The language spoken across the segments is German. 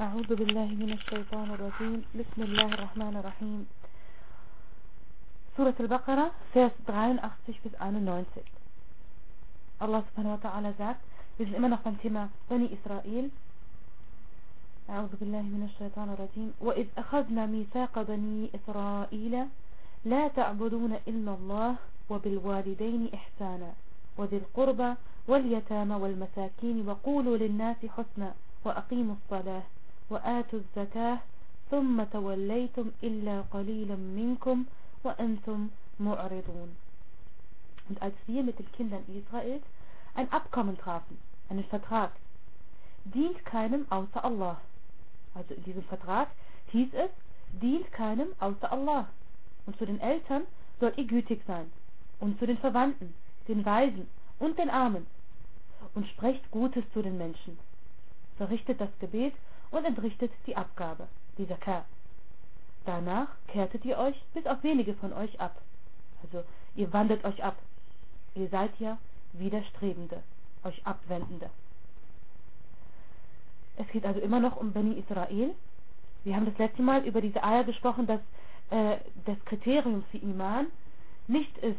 أعوذ بالله من الشيطان الرجيم بسم الله الرحمن الرحيم Surah Al-Baqarah, Vers 83 bis 91. Allah subhanahu wa ta'ala sagt, wir sind immer noch beim Thema Bani Israel. أعوذ بالله من الشيطان الرجيم وإذ أخذنا ميثاق بني إسرائيل لا تعبدون إلا الله وبالوالدين إحسانا وذي القربى واليتامى والمساكين وقولوا للناس حسنا وأقيموا الصلاة وآتوا الزكاة ثم توليتم إلا قليلا منكم وأنتم معرضون. Und als wir mit den Kindern Israels ein Abkommen trafen, einen Vertrag, dient keinem außer Allah. Also in diesem Vertrag hieß es, dient keinem außer Allah. Und zu den Eltern sollt ihr gütig sein. Und zu den Verwandten, den Weisen und den Armen. Und sprecht Gutes zu den Menschen. Verrichtet das Gebet und entrichtet die Abgabe, die Zakat. Danach kehrtet ihr euch bis auf wenige von euch ab. Also ihr wandelt euch ab. Ihr seid ja Widerstrebende, euch Abwendende. Es geht also immer noch um Bani Israel. Wir haben das letzte Mal über diese Eier gesprochen, dass das Kriterium für Iman nicht ist,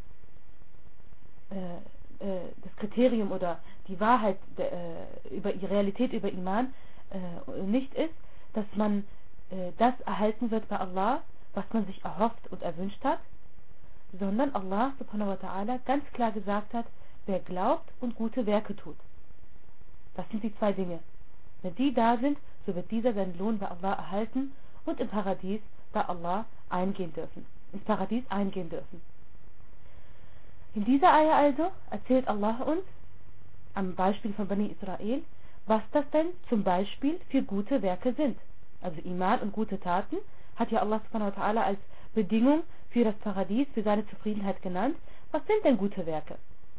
das Kriterium oder die Wahrheit über die Realität über Iman nicht ist, dass man das erhalten wird bei Allah, was man sich erhofft und erwünscht hat, sondern Allah subhanahu wa ta'ala ganz klar gesagt hat, wer glaubt und gute Werke tut. Das sind die zwei Dinge. Wenn die da sind, so wird dieser seinen Lohn bei Allah erhalten und im Paradies bei Allah eingehen dürfen. Ins Paradies eingehen dürfen. In dieser Eier also erzählt Allah uns, am Beispiel von Bani Israel, was das denn zum Beispiel für gute Werke sind. Also Iman und gute Taten hat ja Allah subhanahu wa ta'ala als Bedingung für das Paradies, für seine Zufriedenheit genannt. Was sind denn gute Werke?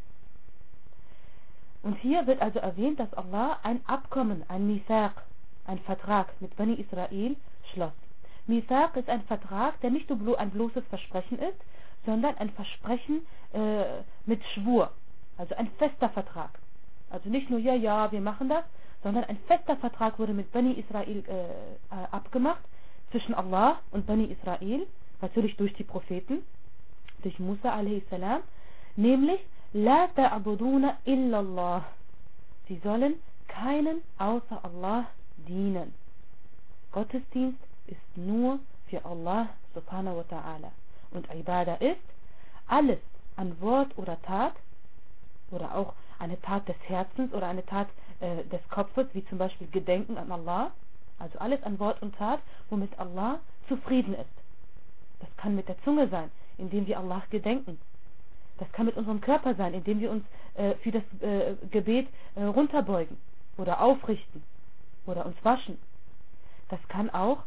Und hier wird also erwähnt, dass Allah ein Abkommen, ein Mithaq, ein Vertrag mit Bani Israel schloss. Mithaq ist ein Vertrag, der nicht nur ein bloßes Versprechen ist, sondern ein Versprechen mit Schwur. Also ein fester Vertrag. Also nicht nur, ja, wir machen das, sondern ein fester Vertrag wurde mit Bani Israel abgemacht, zwischen Allah und Bani Israel, natürlich durch die Propheten, durch Musa a.s., nämlich La ta'buduna illallah. Sie sollen keinen außer Allah dienen. Gottesdienst ist nur für Allah subhanahu wa ta'ala. Und Ibadah ist alles an Wort oder Tat oder auch eine Tat des Herzens oder eine Tat des Kopfes, wie zum Beispiel Gedenken an Allah, also alles an Wort und Tat, womit Allah zufrieden ist. Das kann mit der Zunge sein, indem wir Allah gedenken. Das kann mit unserem Körper sein, indem wir uns für das Gebet runterbeugen oder aufrichten oder uns waschen. Das kann auch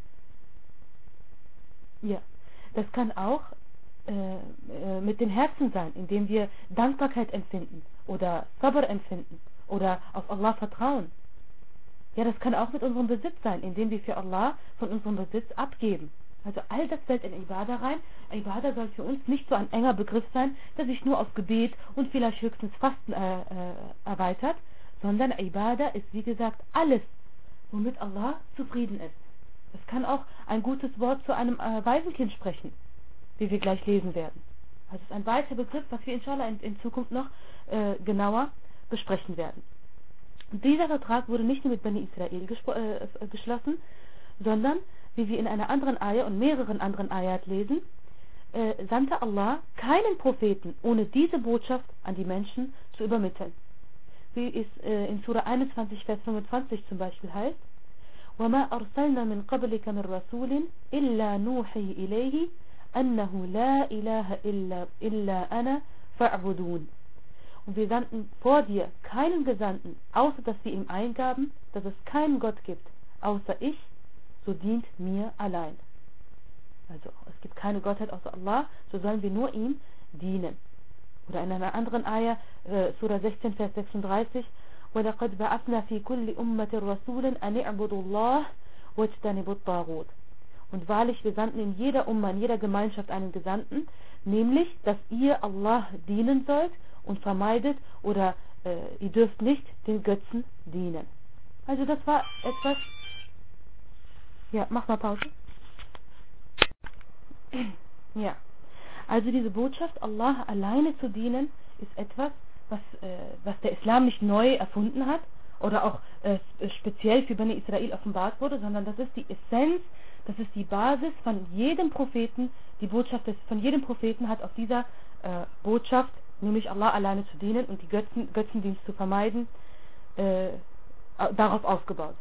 mit dem Herzen sein, indem wir Dankbarkeit empfinden oder Sabr empfinden oder auf Allah vertrauen. Ja, das kann auch mit unserem Besitz sein, indem wir für Allah von unserem Besitz abgeben. Also all das fällt in Ibadah rein. Ibadah soll für uns nicht so ein enger Begriff sein, der sich nur auf Gebet und vielleicht höchstens Fasten erweitert, sondern Ibadah ist, wie gesagt, alles, womit Allah zufrieden ist. Es kann auch ein gutes Wort zu einem Waisenkind sprechen, wie wir gleich lesen werden. Also es ist ein weiter Begriff, was wir inshallah in Zukunft noch genauer besprechen werden. Und dieser Vertrag wurde nicht nur mit Bani Israel geschlossen, sondern, wie wir in einer anderen Ayah und mehreren anderen Ayat lesen, sandte Allah keinen Propheten, ohne diese Botschaft an die Menschen zu übermitteln. Wie es in Surah 21, Vers 25 zum Beispiel heißt, وَمَا أَرْسَلْنَا مِنْ قَبْلِكَ مِنْ رَسُولٍ إِلَّا نُوحِي إِلَيْهِ أَنَّهُ لَا إِلَهَ إِلَّا أَنَا فَاعْبُدُونِ. Und wir sandten vor dir keinen Gesandten, außer dass wir ihm eingaben, dass es keinen Gott gibt, außer ich, so dient mir allein. Also es gibt keine Gottheit außer Allah, so sollen wir nur ihm dienen. Oder in einer anderen Ayah, Surah 16, Vers 36, وَلَقَدْ بَعَثْنَا فِي كُلِّ أُمَّةٍ رَسُولًا أَنِ اعْبُدُوا اللَّهَ وَاجْتَنِبُوا الطَّاغُوتَ. Und wahrlich, wir sandten in jeder Umma, in jeder Gemeinschaft einen Gesandten, nämlich, dass ihr Allah dienen sollt und vermeidet oder ihr dürft nicht den Götzen dienen. Also das war etwas, Ja, mach mal Pause. Ja, also diese Botschaft, Allah alleine zu dienen, ist etwas, was der Islam nicht neu erfunden hat oder auch speziell für Bani Israel offenbart wurde, sondern das ist die Essenz, das ist die Basis von jedem Propheten. Die Botschaft von jedem Propheten hat auf dieser Botschaft, nämlich Allah alleine zu dienen und die Götzendienst zu vermeiden, darauf aufgebaut.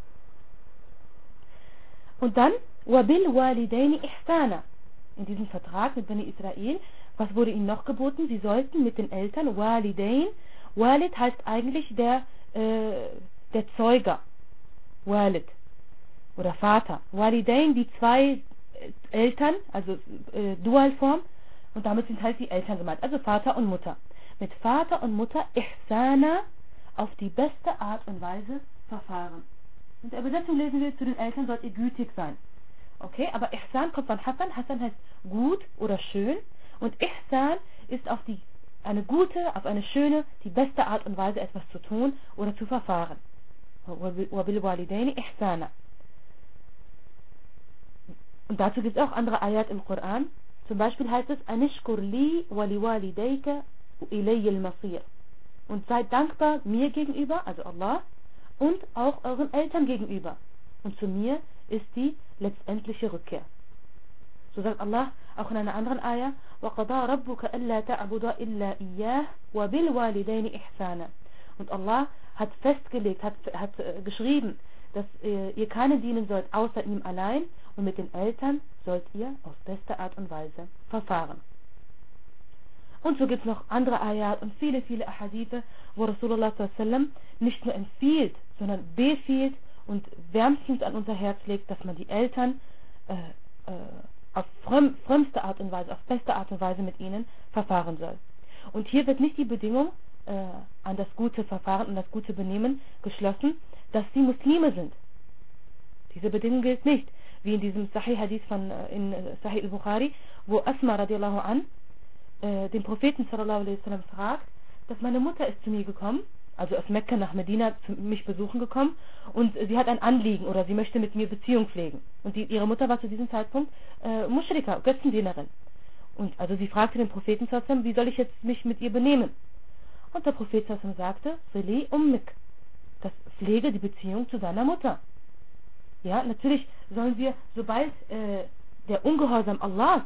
Und dann وَبِالْوَالِدَيْنِ إِحْسَانًا. In diesem Vertrag mit Bani Israel, was wurde ihnen noch geboten? Sie sollten mit den Eltern, Walidain, Walid heißt eigentlich der Zeuger, Walid oder Vater. Walidain, die zwei Eltern, also Dualform, und damit sind halt die Eltern gemeint, also Vater und Mutter. Mit Vater und Mutter Ihsana, auf die beste Art und Weise verfahren. In der Übersetzung lesen wir, zu den Eltern sollt ihr gütig sein. Okay, aber Ihsan kommt von Hasan. Hasan heißt gut oder schön. Und Ihsan ist auf eine gute, auf eine schöne, die beste Art und Weise etwas zu tun oder zu verfahren. وَبِالْوَالِدَيْنِ إِحْسَانًا. Und dazu gibt es auch andere Ayat im Koran. Zum Beispiel heißt es أَنِشْكُرْ لِي وَلِوَالِدَيْكَ إِلَيَّ الْمَصِيرُ. Und seid dankbar mir gegenüber, also Allah, und auch euren Eltern gegenüber. Und zu mir ist die letztendliche Rückkehr. So sagt Allah auch in einer anderen Ayah, وَقَضَى رَبُّكَ أَلَّا تَعْبُدَ إِلَّا إِيَّاهُ وَبِالْوَالِدَيْنِ إِحْسَانًا. Und Allah hat festgelegt, hat geschrieben, dass ihr keinen dienen sollt, außer ihm allein, und mit den Eltern sollt ihr auf beste Art und Weise verfahren. Und so gibt es noch andere Ayat und viele, viele Ahadithe, wo Rasulullah sallam nicht nur empfiehlt, sondern befiehlt und wärmstens an unser Herz legt, dass man die Eltern auf frömmste Art und Weise, auf beste Art und Weise mit ihnen verfahren soll. Und hier wird nicht die Bedingung an das gute Verfahren und das gute Benehmen geschlossen, dass sie Muslime sind. Diese Bedingung gilt nicht, wie in diesem Sahih-Hadith in Sahih al-Bukhari, wo Asma radiallahu an den Propheten sallallahu alaihi wasallam fragt, dass meine Mutter ist zu mir gekommen, also aus Mekka nach Medina mich besuchen gekommen, und sie hat ein Anliegen oder sie möchte mit mir Beziehung pflegen. Und ihre Mutter war zu diesem Zeitpunkt Mushrika, Götzendienerin. Und also sie fragte den Propheten sallallahu alaihi wasallam, wie soll ich jetzt mich mit ihr benehmen? Und der Prophet sallallahu alaihi wasallam sagte, Sili ummik, das pflege die Beziehung zu deiner Mutter. Ja, natürlich sollen wir, sobald der Ungehorsam Allahs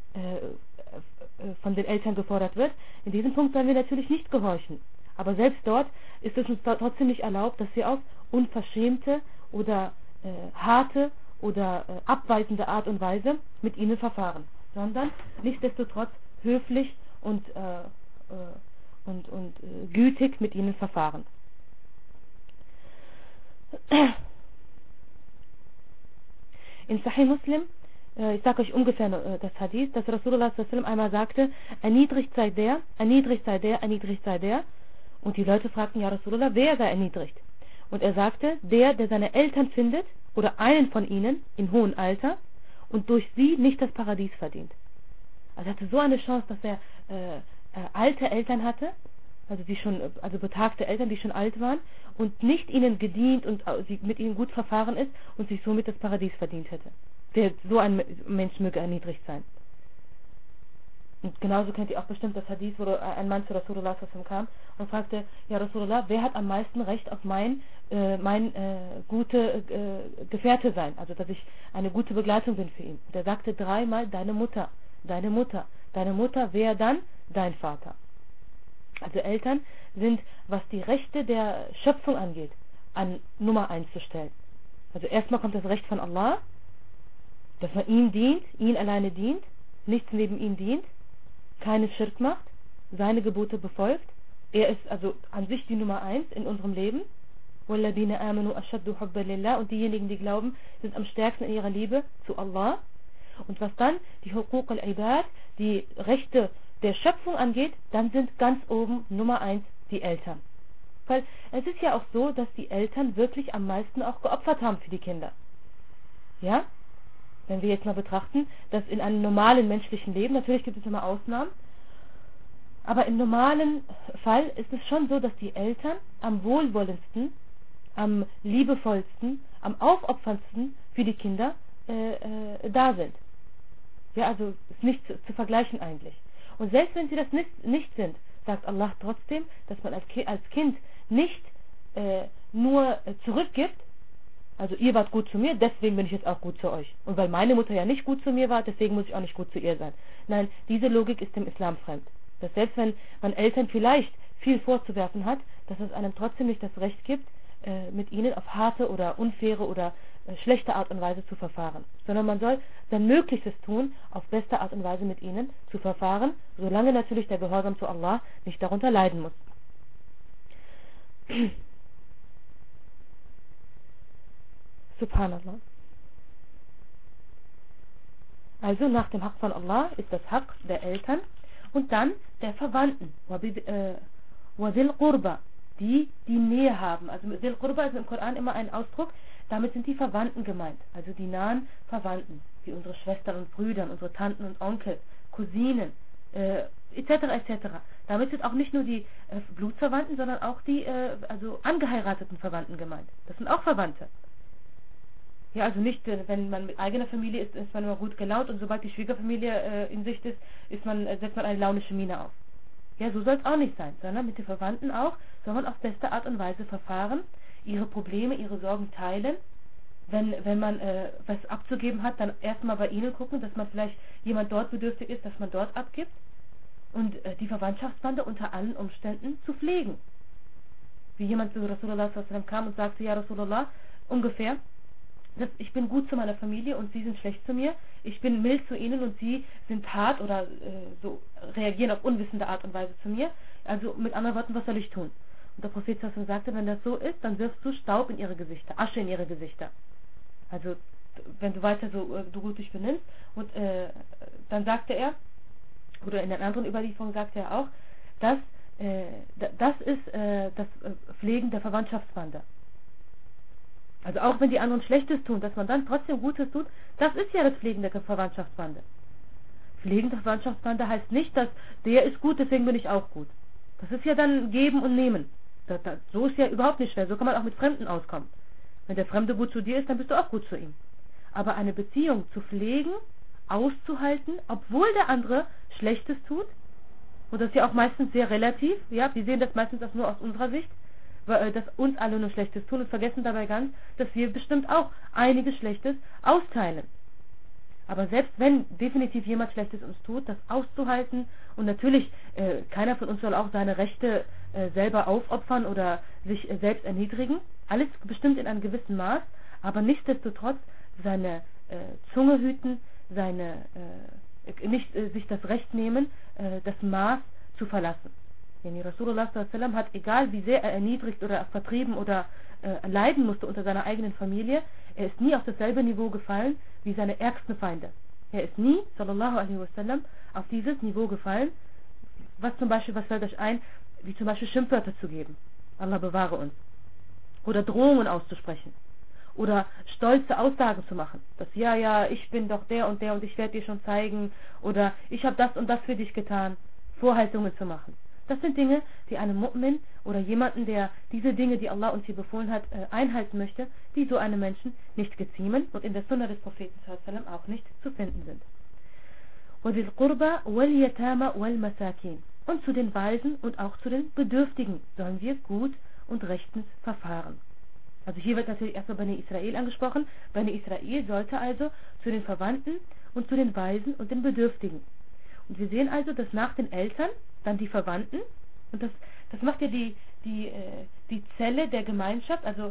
von den Eltern gefordert wird, in diesem Punkt sollen wir natürlich nicht gehorchen. Aber selbst dort ist es uns trotzdem nicht erlaubt, dass wir auf unverschämte oder harte oder abweisende Art und Weise mit ihnen verfahren, sondern nichtsdestotrotz höflich und gütig mit ihnen verfahren. In Sahih Muslim, ich sage euch ungefähr das Hadith, dass Rasulullah sallallahu einmal sagte, erniedrigt sei der, erniedrigt sei der, erniedrigt sei der. Und die Leute fragten, ja Rasulullah, wer sei erniedrigt? Und er sagte, der seine Eltern findet oder einen von ihnen in hohem Alter und durch sie nicht das Paradies verdient. Also er hatte so eine Chance, dass er alte Eltern hatte, also betagte Eltern, die schon alt waren und nicht ihnen gedient und mit ihnen gut verfahren ist und sich somit das Paradies verdient hätte. So ein Mensch möge erniedrigt sein. Und genauso kennt ihr auch bestimmt das Hadith, wo ein Mann zu Rasulullah kam und fragte, ja Rasulullah, wer hat am meisten Recht auf mein gute Gefährte sein, also dass ich eine gute Begleitung bin für ihn. Und er sagte dreimal, deine Mutter, deine Mutter, deine Mutter, wer dann? Dein Vater. Also Eltern sind, was die Rechte der Schöpfung angeht, an Nummer 1 zu stellen. Also erstmal kommt das Recht von Allah, dass man ihm dient, ihn alleine dient, nichts neben ihm dient, keine Schirk macht, seine Gebote befolgt. Er ist also an sich die Nummer 1 in unserem Leben. وَالَّذِينَ آمَنُوا أَشَدُّ حُبًّا لِلَّهِ. Und diejenigen, die glauben, sind am stärksten in ihrer Liebe zu Allah. Und was dann die Huquq al-Ibad, die Rechte der Schöpfung angeht, dann sind ganz oben Nummer 1 die Eltern. Weil es ist ja auch so, dass die Eltern wirklich am meisten auch geopfert haben für die Kinder. Ja? Wenn wir jetzt mal betrachten, dass in einem normalen menschlichen Leben, natürlich gibt es immer Ausnahmen, aber im normalen Fall ist es schon so, dass die Eltern am wohlwollendsten, am liebevollsten, am aufopferndsten für die Kinder da sind. Ja, also ist nicht zu vergleichen eigentlich. Und selbst wenn sie das nicht sind, sagt Allah trotzdem, dass man als Kind nicht nur zurückgibt, also ihr wart gut zu mir, deswegen bin ich jetzt auch gut zu euch. Und weil meine Mutter ja nicht gut zu mir war, deswegen muss ich auch nicht gut zu ihr sein. Nein, diese Logik ist dem Islam fremd. Dass selbst wenn man Eltern vielleicht viel vorzuwerfen hat, dass es einem trotzdem nicht das Recht gibt, mit ihnen auf harte oder unfaire oder schlechte Art und Weise zu verfahren. Sondern man soll sein Möglichstes tun, auf beste Art und Weise mit ihnen zu verfahren, solange natürlich der Gehorsam zu Allah nicht darunter leiden muss. Subhanallah. Also nach dem Haqq von Allah ist das Haqq der Eltern und dann der Verwandten. Wadil Qurba, die Nähe haben. Also Dil Qurba ist im Koran immer ein Ausdruck, damit sind die Verwandten gemeint. Also die nahen Verwandten, wie unsere Schwestern und Brüder, unsere Tanten und Onkel, Cousinen, etc. etc. Damit sind auch nicht nur die Blutsverwandten, sondern auch die also angeheirateten Verwandten gemeint. Das sind auch Verwandte. Ja, also nicht, wenn man mit eigener Familie ist man immer gut gelaunt und sobald die Schwiegerfamilie in Sicht ist, setzt man eine launische Miene auf. Ja, so soll es auch nicht sein, sondern mit den Verwandten auch soll man auf beste Art und Weise verfahren, ihre Probleme, ihre Sorgen teilen. Wenn man was abzugeben hat, dann erstmal bei ihnen gucken, dass man vielleicht jemand dort bedürftig ist, dass man dort abgibt und die Verwandtschaftsbande unter allen Umständen zu pflegen. Wie jemand zu Rasulullah kam und sagte, ja Rasulullah, ungefähr, ich bin gut zu meiner Familie und sie sind schlecht zu mir. Ich bin mild zu ihnen und sie sind hart oder so reagieren auf unwissende Art und Weise zu mir. Also mit anderen Worten, was soll ich tun? Und der Prophet sagte, wenn das so ist, dann wirfst du Staub in ihre Gesichter, Asche in ihre Gesichter. Also wenn du weiter du gut dich benimmst. Und dann sagte er, oder in der anderen Überlieferung sagte er auch, dass das ist das Pflegen der Verwandtschaftsbande. Also auch wenn die anderen Schlechtes tun, dass man dann trotzdem Gutes tut, das ist ja das Pflegen der Verwandtschaftsbande. Pflegen der Verwandtschaftsbande heißt nicht, dass der ist gut, deswegen bin ich auch gut. Das ist ja dann Geben und Nehmen. So ist ja überhaupt nicht schwer. So kann man auch mit Fremden auskommen. Wenn der Fremde gut zu dir ist, dann bist du auch gut zu ihm. Aber eine Beziehung zu pflegen, auszuhalten, obwohl der andere Schlechtes tut, und das ist ja auch meistens sehr relativ, ja, wir sehen das meistens nur aus unserer Sicht, dass uns alle nur Schlechtes tun und vergessen dabei ganz, dass wir bestimmt auch einiges Schlechtes austeilen. Aber selbst wenn definitiv jemand Schlechtes uns tut, das auszuhalten und natürlich, keiner von uns soll auch seine Rechte selber aufopfern oder sich selbst erniedrigen, alles bestimmt in einem gewissen Maß, aber nichtsdestotrotz seine Zunge hüten, nicht sich das Recht nehmen, das Maß zu verlassen. Denn Rasulullah sallallahu hat, egal wie sehr er erniedrigt oder vertrieben oder leiden musste unter seiner eigenen Familie, er ist nie auf dasselbe Niveau gefallen wie seine ärgsten Feinde. Er ist nie, sallallahu alaihi wasallam, auf dieses Niveau gefallen, was fällt euch ein, wie zum Beispiel Schimpfwörter zu geben. Allah bewahre uns. Oder Drohungen auszusprechen. Oder stolze Aussagen zu machen. Dass, ja, ich bin doch der und ich werde dir schon zeigen. Oder ich habe das und das für dich getan. Vorhaltungen zu machen. Das sind Dinge, die einem Mu'min oder jemanden, der diese Dinge, die Allah uns hier befohlen hat, einhalten möchte, die so einem Menschen nicht geziemen und in der Sunna des Propheten sallallahu auch nicht zu finden sind. Und zu den Weisen und auch zu den Bedürftigen sollen wir gut und rechtens verfahren. Also hier wird natürlich erstmal Bani Israel angesprochen. Bani Israel sollte also zu den Verwandten und zu den Weisen und den Bedürftigen. Und wir sehen also, dass nach den Eltern dann die Verwandten, und das macht ja die Zelle der Gemeinschaft, also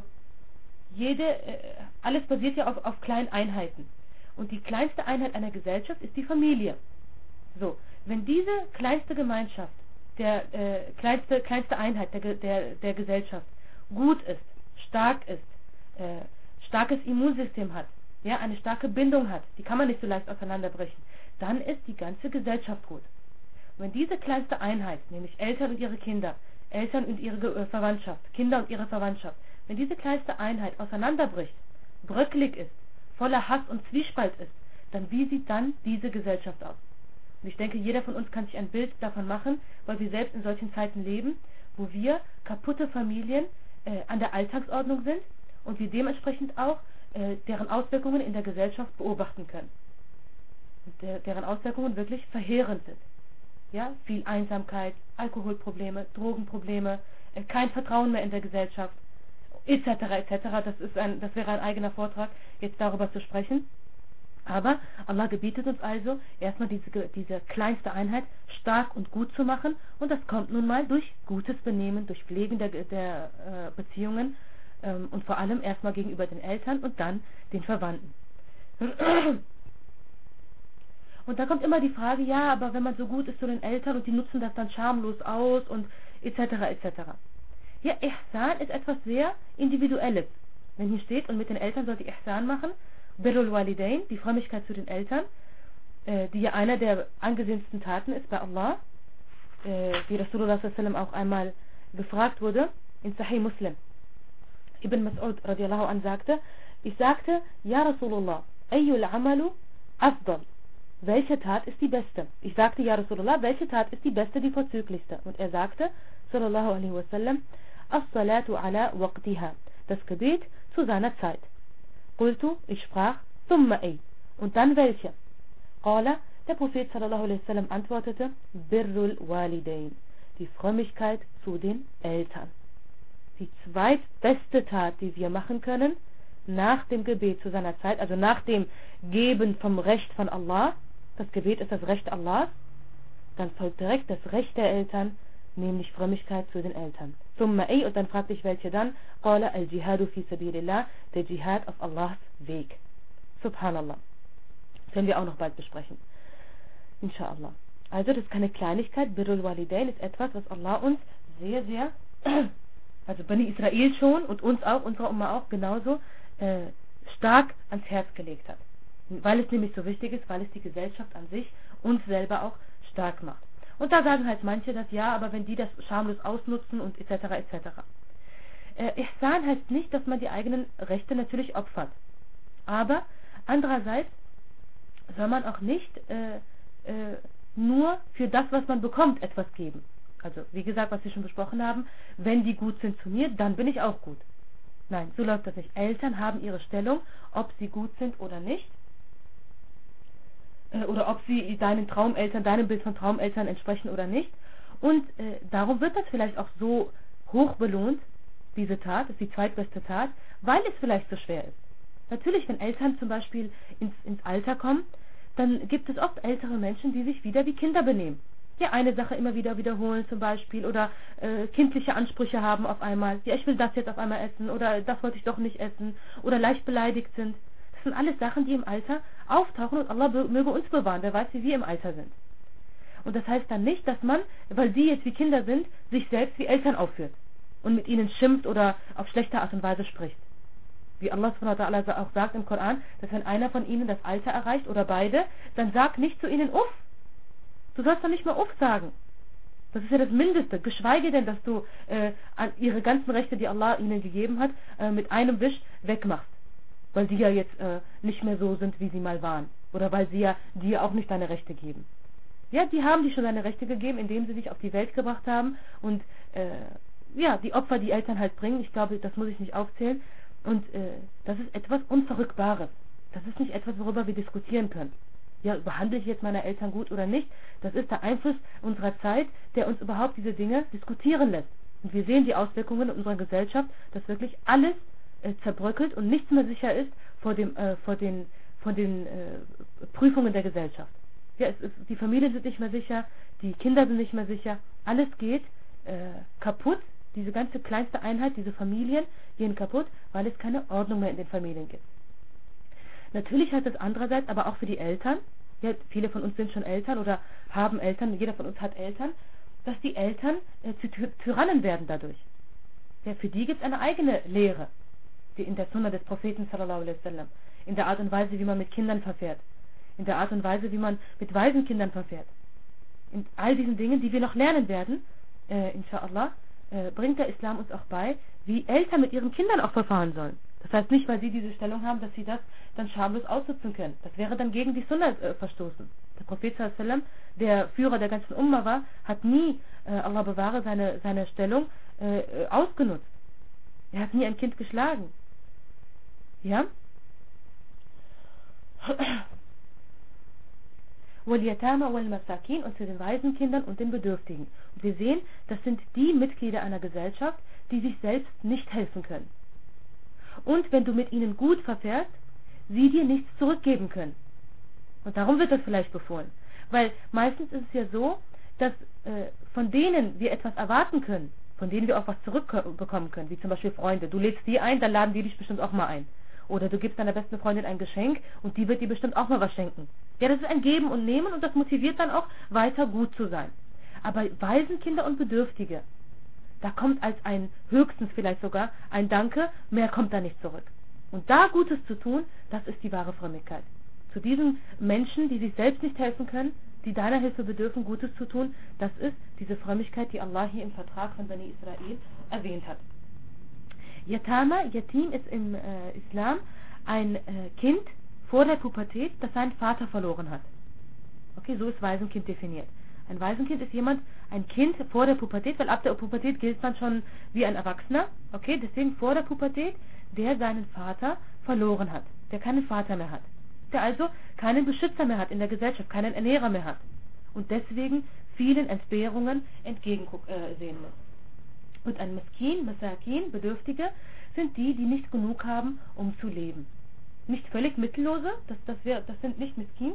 alles basiert ja auf kleinen Einheiten. Und die kleinste Einheit einer Gesellschaft ist die Familie. So, wenn diese kleinste Gemeinschaft, kleinste Einheit der Gesellschaft gut ist, stark ist, starkes Immunsystem hat, ja, eine starke Bindung hat, die kann man nicht so leicht auseinanderbrechen, dann ist die ganze Gesellschaft gut. Und wenn diese kleinste Einheit, nämlich Eltern und ihre Kinder, Eltern und ihre Verwandtschaft, Kinder und ihre Verwandtschaft, wenn diese kleinste Einheit auseinanderbricht, bröckelig ist, voller Hass und Zwiespalt ist, dann wie sieht dann diese Gesellschaft aus? Und ich denke, jeder von uns kann sich ein Bild davon machen, weil wir selbst in solchen Zeiten leben, wo wir kaputte Familien an der Alltagsordnung sind und wir dementsprechend auch deren Auswirkungen in der Gesellschaft beobachten können. Und deren Auswirkungen wirklich verheerend sind. Ja, viel Einsamkeit, Alkoholprobleme, Drogenprobleme, kein Vertrauen mehr in der Gesellschaft, etc. etc. Das wäre ein eigener Vortrag, jetzt darüber zu sprechen. Aber Allah gebietet uns also, erstmal diese kleinste Einheit stark und gut zu machen, und das kommt nun mal durch gutes Benehmen, durch Pflegen der Beziehungen und vor allem erstmal gegenüber den Eltern und dann den Verwandten. Und da kommt immer die Frage, ja, aber wenn man so gut ist zu den Eltern und die nutzen das dann schamlos aus und etc. etc. Ja, Ihsan ist etwas sehr Individuelles. Wenn hier steht, und mit den Eltern sollte Ihsan machen, Birrul Walidain, die Frömmigkeit zu den Eltern, die ja einer der angesehensten Taten ist bei Allah, wie Rasulullah sallallahu auch einmal gefragt wurde, in Sahih Muslim. Ibn Mas'ud radiallahu an sagte, ich sagte, Ja Rasulullah, ayyul amalu afdal, welche Tat ist die beste? Ich sagte, Ja Rasulullah, welche Tat ist die beste, die vorzüglichste? Und er sagte, sallallahu alaihi wasallam, as-salatu ala waqtiha, das Gebet zu seiner Zeit. Qultu, ich sprach, thumma ay, und dann welche? Qala, der Prophet sallallahu alaihi wasallam antwortete, birrul walidain, die Frömmigkeit zu den Eltern. Die zweitbeste Tat, die wir machen können, nach dem Gebet zu seiner Zeit, also nach dem Geben vom Recht von Allah, das Gebet ist das Recht Allahs, dann folgt direkt das Recht der Eltern, nämlich Frömmigkeit zu den Eltern. Thumma ay, und dann fragte ich, welche dann? Qala al-Jihadu fi sabilillah, der Jihad auf Allahs Weg. Subhanallah. Können wir auch noch bald besprechen. Inshallah. Also das ist keine Kleinigkeit. Birrul Walidain ist etwas, was Allah uns sehr, sehr, also Bani Israel schon und uns auch, unserer Umma auch genauso stark ans Herz gelegt hat. Weil es nämlich so wichtig ist, weil es die Gesellschaft an sich uns selber auch stark macht. Und da sagen halt manche, dass ja, aber wenn die das schamlos ausnutzen und etc. etc. Ihsan heißt nicht, dass man die eigenen Rechte natürlich opfert. Aber andererseits soll man auch nicht nur für das, was man bekommt, etwas geben. Also wie gesagt, was wir schon besprochen haben, wenn die gut sind zu mir, dann bin ich auch gut. Nein, so läuft das nicht. Eltern haben ihre Stellung, ob sie gut sind oder nicht. Oder ob sie deinem Bild von Traumeltern entsprechen oder nicht. Und darum wird das vielleicht auch so hoch belohnt, diese Tat, ist die zweitbeste Tat, weil es vielleicht so schwer ist. Natürlich, wenn Eltern zum Beispiel ins Alter kommen, dann gibt es oft ältere Menschen, die sich wieder wie Kinder benehmen. Ja, eine Sache immer wieder wiederholen zum Beispiel oder kindliche Ansprüche haben auf einmal. Ja, ich will das jetzt auf einmal essen oder das wollte ich doch nicht essen oder leicht beleidigt sind. Das sind alles Sachen, die im Alter auftauchen und Allah möge uns bewahren, wer weiß, wie wir im Alter sind. Und das heißt dann nicht, dass man, weil sie jetzt wie Kinder sind, sich selbst wie Eltern aufführt und mit ihnen schimpft oder auf schlechte Art und Weise spricht. Wie Allah subhanahu wa ta'ala auch sagt im Koran, dass wenn einer von ihnen das Alter erreicht oder beide, dann sag nicht zu ihnen uff. Du sollst doch nicht mal uff sagen. Das ist ja das Mindeste. Geschweige denn, dass du ihre ganzen Rechte, die Allah ihnen gegeben hat, mit einem Wisch wegmachst. Weil die ja jetzt nicht mehr so sind, wie sie mal waren. Oder weil sie ja dir auch nicht deine Rechte geben. Ja, die haben dir schon deine Rechte gegeben, indem sie dich auf die Welt gebracht haben. Und ja, die Opfer, die Eltern halt bringen, ich glaube, das muss ich nicht aufzählen. Und das ist etwas Unverrückbares. Das ist nicht etwas, worüber wir diskutieren können. Ja, behandle ich jetzt meine Eltern gut oder nicht? Das ist der Einfluss unserer Zeit, der uns überhaupt diese Dinge diskutieren lässt. Und wir sehen die Auswirkungen in unserer Gesellschaft, dass wirklich alles zerbröckelt und nichts mehr sicher ist vor den Prüfungen der Gesellschaft. Ja, die Familien sind nicht mehr sicher, die Kinder sind nicht mehr sicher, alles geht kaputt, diese ganze kleinste Einheit, diese Familien gehen kaputt, weil es keine Ordnung mehr in den Familien gibt. Natürlich heißt das andererseits aber auch für die Eltern, ja, viele von uns sind schon Eltern oder haben Eltern, jeder von uns hat Eltern, dass die Eltern zu Tyrannen werden dadurch. Ja, für die gibt es eine eigene Lehre, die in der Sunna des Propheten sallallahu alaihi wasallam, in der Art und Weise, wie man mit Kindern verfährt, in der Art und Weise, wie man mit weisen Kindern verfährt. In all diesen Dingen, die wir noch lernen werden, inshallah, bringt der Islam uns auch bei, wie Eltern mit ihren Kindern auch verfahren sollen. Das heißt nicht, weil sie diese Stellung haben, dass sie das dann schamlos ausnutzen können. Das wäre dann gegen die Sunna verstoßen. Der Prophet sallallahu alaihi wasallam, der Führer der ganzen Umma war, hat nie, Allah bewahre, seine Stellung ausgenutzt. Er hat nie ein Kind geschlagen. Ja? وَالْيَتَامَ وَالْمَسَاكِينَ und zu den Waisenkindern und den Bedürftigen. Und wir sehen, das sind die Mitglieder einer Gesellschaft, die sich selbst nicht helfen können. Und wenn du mit ihnen gut verfährst, sie dir nichts zurückgeben können. Und darum wird das vielleicht befohlen. Weil meistens ist es ja so, dass von denen wir etwas erwarten können, von denen wir auch was zurückbekommen können, wie zum Beispiel Freunde. Du lädst die ein, dann laden die dich bestimmt auch mal ein. Oder du gibst deiner besten Freundin ein Geschenk und die wird dir bestimmt auch mal was schenken. Ja, das ist ein Geben und Nehmen und das motiviert dann auch weiter gut zu sein. Aber Waisenkinder und Bedürftige, da kommt als ein, höchstens vielleicht sogar, ein Danke, mehr kommt da nicht zurück. Und da Gutes zu tun, das ist die wahre Frömmigkeit. Zu diesen Menschen, die sich selbst nicht helfen können, die deiner Hilfe bedürfen, Gutes zu tun, das ist diese Frömmigkeit, die Allah hier im Vertrag von Bani Israel erwähnt hat. Yatama, Yatim ist im Islam ein Kind vor der Pubertät, das seinen Vater verloren hat. Okay, so ist Waisenkind definiert. Ein Waisenkind ist ein Kind vor der Pubertät, weil ab der Pubertät gilt man schon wie ein Erwachsener. Okay, deswegen vor der Pubertät, der seinen Vater verloren hat, der keinen Vater mehr hat, der also keinen Beschützer mehr hat in der Gesellschaft, keinen Ernährer mehr hat und deswegen vielen Entbehrungen entgegensehen muss. Und ein Masakin, Bedürftige, sind die, die nicht genug haben, um zu leben. Nicht völlig Mittellose, das sind nicht Miskin,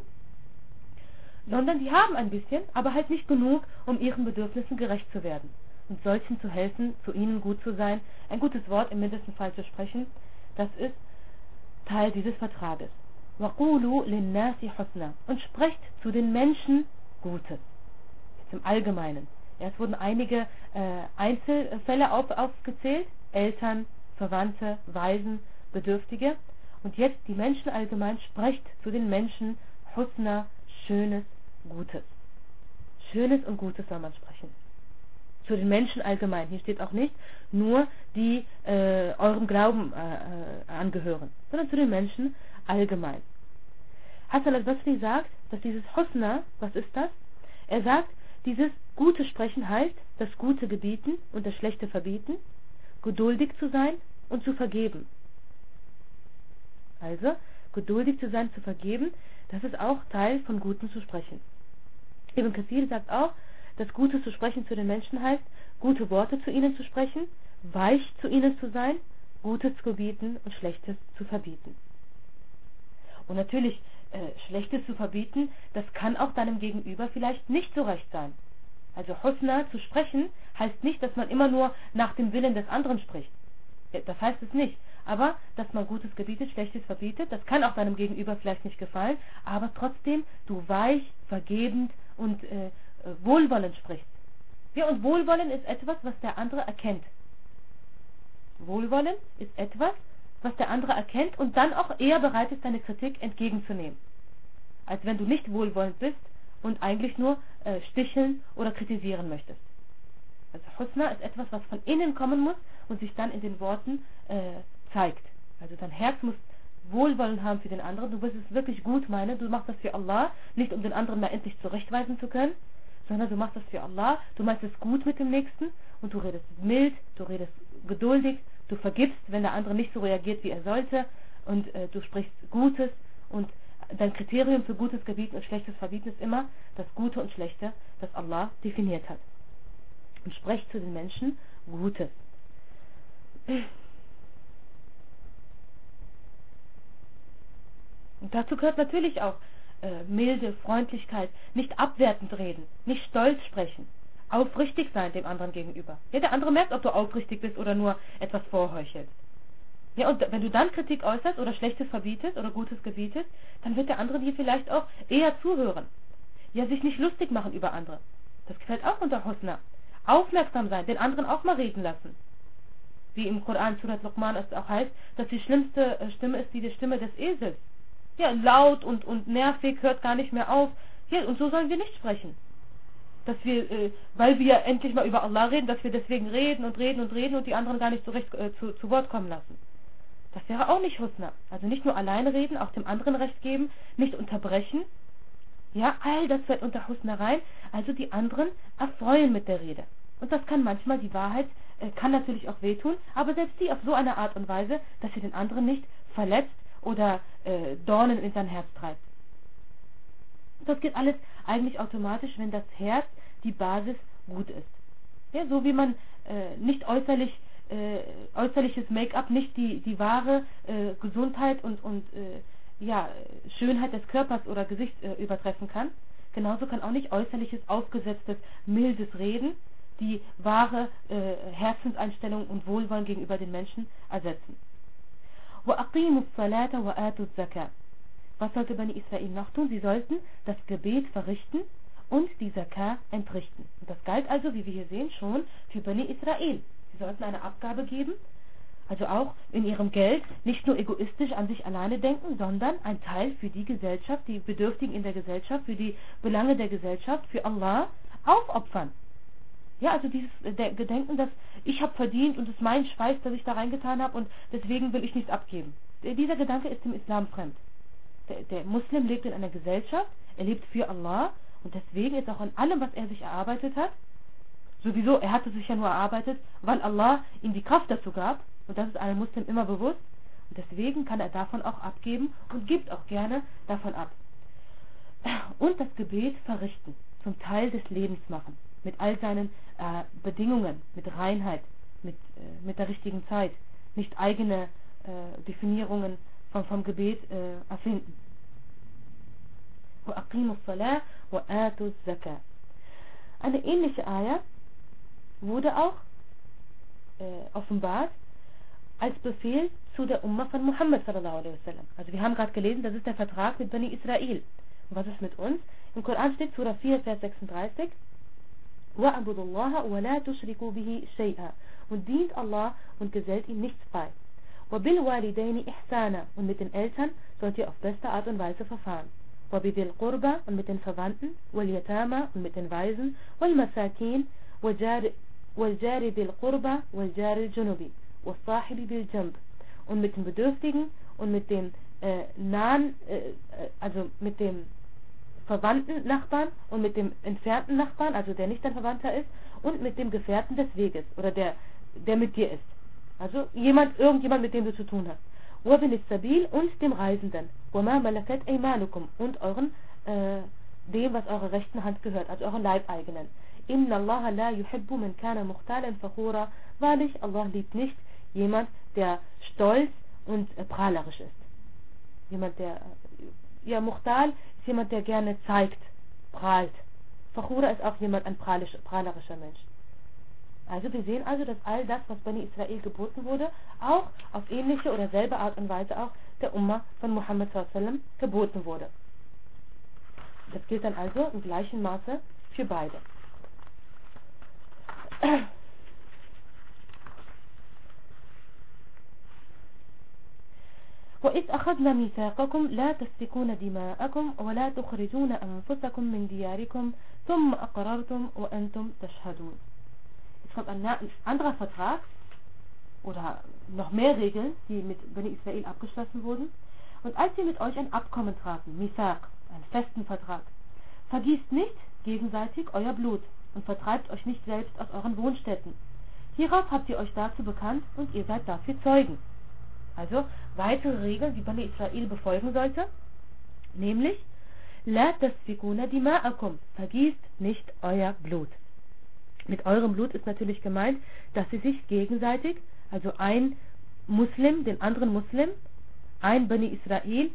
sondern die haben ein bisschen, aber halt nicht genug, um ihren Bedürfnissen gerecht zu werden. Und solchen zu helfen, zu ihnen gut zu sein, ein gutes Wort im mindesten Fall zu sprechen, das ist Teil dieses Vertrages. وَقُولُوا لِلنَّاسِ حُسْنًا und sprecht zu den Menschen Gutes. Jetzt im Allgemeinen. Ja, es wurden einige Einzelfälle aufgezählt, Eltern, Verwandte, Waisen, Bedürftige. Und jetzt die Menschen allgemein, sprecht zu den Menschen Husna, Schönes, Gutes. Schönes und Gutes soll man sprechen. Zu den Menschen allgemein. Hier steht auch nicht nur die eurem Glauben angehören, sondern zu den Menschen allgemein. Hasan al-Basri sagt, dass dieses Husna, was ist das? Er sagt, dieses Gute sprechen heißt, das Gute gebieten und das Schlechte verbieten, geduldig zu sein und zu vergeben. Also, geduldig zu sein, zu vergeben, das ist auch Teil von Guten zu sprechen. Ibn Kathir sagt auch, dass Gutes zu sprechen zu den Menschen heißt, gute Worte zu ihnen zu sprechen, weich zu ihnen zu sein, Gutes zu gebieten und Schlechtes zu verbieten. Und natürlich, Schlechtes zu verbieten, das kann auch deinem Gegenüber vielleicht nicht so recht sein. Also Husna zu sprechen heißt nicht, dass man immer nur nach dem Willen des anderen spricht. Das heißt es nicht. Aber, dass man Gutes gebietet, Schlechtes verbietet, das kann auch deinem Gegenüber vielleicht nicht gefallen, aber trotzdem du weich, vergebend und wohlwollend sprichst. Ja, und Wohlwollen ist etwas, was der andere erkennt. Wohlwollen ist etwas, was der andere erkennt und dann auch eher bereit ist, deine Kritik entgegenzunehmen. Als wenn du nicht wohlwollend bist und eigentlich nur sticheln oder kritisieren möchtest. Also Husna ist etwas, was von innen kommen muss und sich dann in den Worten zeigt. Also dein Herz muss Wohlwollen haben für den anderen, du wirst es wirklich gut meinen, du machst das für Allah, nicht um den anderen mal endlich zurechtweisen zu können, sondern du machst das für Allah, du meinst es gut mit dem Nächsten und du redest mild, du redest geduldig, du vergibst, wenn der andere nicht so reagiert, wie er sollte und du sprichst Gutes und dein Kriterium für Gutes gebieten und Schlechtes verbieten ist immer das Gute und Schlechte, das Allah definiert hat. Und sprecht zu den Menschen Gutes. Und dazu gehört natürlich auch milde Freundlichkeit, nicht abwertend reden, nicht stolz sprechen, aufrichtig sein dem anderen gegenüber. Ja, der andere merkt, ob du aufrichtig bist oder nur etwas vorheuchelst. Ja, und wenn du dann Kritik äußerst oder Schlechtes verbietest oder Gutes gebietest, dann wird der andere dir vielleicht auch eher zuhören. Ja, sich nicht lustig machen über andere. Das fällt auch unter Husna. Aufmerksam sein, den anderen auch mal reden lassen. Wie im Koran Surat Luqman es auch heißt, dass die schlimmste Stimme ist die Stimme des Esels. Ja, laut und nervig, hört gar nicht mehr auf. Ja, und so sollen wir nicht sprechen. Dass wir, weil wir endlich mal über Allah reden, dass wir deswegen reden und die anderen gar nicht so recht zu Wort kommen lassen. Das wäre auch nicht Husna. Also nicht nur alleine reden, auch dem anderen Recht geben, nicht unterbrechen. Ja, all das fällt unter Husna rein. Also die anderen erfreuen mit der Rede. Und das kann manchmal die Wahrheit kann natürlich auch wehtun, aber selbst die auf so eine Art und Weise, dass sie den anderen nicht verletzt oder Dornen in sein Herz treibt. Das geht alles eigentlich automatisch, wenn das Herz, die Basis, gut ist. Ja, so wie man nicht äußerliches Make-up nicht die wahre Gesundheit und Schönheit des Körpers oder Gesichts übertreffen kann. Genauso kann auch nicht äußerliches, aufgesetztes, mildes Reden die wahre Herzenseinstellung und Wohlwollen gegenüber den Menschen ersetzen. وَأَقِيمُوا الصَّلَاةَ وَآتُوا الزَّكَاةَ. Was sollte Bani Israel noch tun? Sie sollten das Gebet verrichten und die Zakah entrichten. Und das galt also, wie wir hier sehen, schon für Bani Israel. Sie sollten eine Abgabe geben, also auch in ihrem Geld nicht nur egoistisch an sich alleine denken, sondern ein Teil für die Gesellschaft, die Bedürftigen in der Gesellschaft, für die Belange der Gesellschaft, für Allah aufopfern. Ja, also dieses Gedenken, dass ich habe verdient und es ist mein Schweiß, das ich da reingetan habe und deswegen will ich nichts abgeben. Dieser Gedanke ist dem Islam fremd. Der Muslim lebt in einer Gesellschaft, er lebt für Allah und deswegen ist auch an allem, was er sich erarbeitet hat, sowieso, er hatte sich ja nur erarbeitet, weil Allah ihm die Kraft dazu gab und das ist einem Muslim immer bewusst und deswegen kann er davon auch abgeben und gibt auch gerne davon ab. Und das Gebet verrichten, zum Teil des Lebens machen, mit all seinen Bedingungen, mit Reinheit, mit der richtigen Zeit, nicht eigene Definierungen vom Gebet erfinden. وَأَقِيمُوا الصَّلَاةَ وَآتُوا الزَّكَاةَ. Eine ähnliche Ayah wurde auch offenbart als Befehl zu der Ummah von Muhammad sallallahu alaihi wasallam. Also wir haben gerade gelesen, das ist der Vertrag mit Bani Israel. Und was ist mit uns? Im Koran steht Surah 4, Vers 36: وَأَعْبُدُوا اللَّهَ وَلَا تُشْرِكُوا بِهِ شَيْئًا. Und dient Allah und gesellt ihm nichts bei. وَبِالْوَالِدَيْنِ إِحْسَانًا. Und mit den Eltern sollt ihr auf beste Art und Weise verfahren. وَبِذِي الْقُرْبَى. Und mit den Verwandten. وَالْيَتَامَى. Und mit den Waisen. وَالْمَسَاكِينِ. وَالْجَارِ ذِي الْقُرْبَى وَالْجَارِ الْجُنُبِ وَالصَّاحِبِ بِالْجَنْبِ. Und mit den Bedürftigen und mit den nahen, also mit dem verwandten Nachbarn und mit dem entfernten Nachbarn, also der nicht dein Verwandter ist, und mit dem Gefährten des Weges oder der mit dir ist. Also irgendjemand, mit dem du zu tun hast. وَبِنِ السَّبِيلِ. Und dem Reisenden. وَمَا مَلَكَتْ أَيْمَانُكُمْ. Und euren, dem, was eurer rechten Hand gehört, also euren Leibeigenen. إِنَّ اللَّهَ لَا يُحِبُّ مَنْ كَانَ مُخْتَالًا فَخُورًا. Wahrlich, Allah liebt nicht jemand, der stolz und prahlerisch ist. Jemand, der, Muchtal ist jemand, der gerne zeigt, prahlt. Fakhura ist auch jemand, ein prahlerischer Mensch. Also wir sehen also, dass all das, was Bani Israel geboten wurde, auch auf ähnliche oder selbe Art und Weise auch der Ummah von Muhammad sallallahu alaihi wasallam geboten wurde. Das gilt dann also im gleichen Maße für beide. وَإِذْ أَخَذْنَا مِيثَاقَكُمْ لَا تَسْفِكُونَ دِمَاءَكُمْ وَلَا تُخْرِجُونَ أَنفُسَكُمْ مِنْ دِيَارِكُمْ ثُمَّ أَقْرَرْتُمْ وَأَنْتُمْ تَشْهَدُونَ. Es kommt ein anderer Vertrag oder noch mehr Regeln, die mit Bani Israel abgeschlossen wurden. Und als sie mit euch ein Abkommen traten, Mithaq, einen festen Vertrag, vergießt nicht gegenseitig euer Blut und vertreibt euch nicht selbst aus euren Wohnstätten. Hierauf habt ihr euch dazu bekannt und ihr seid dafür Zeugen. Also weitere Regeln, die Bani Israel befolgen sollte, nämlich La tasfikuna dima'akum, vergießt nicht euer Blut. Mit eurem Blut ist natürlich gemeint, dass sie sich gegenseitig, also ein Muslim, den anderen Muslim, ein Bani Israeli,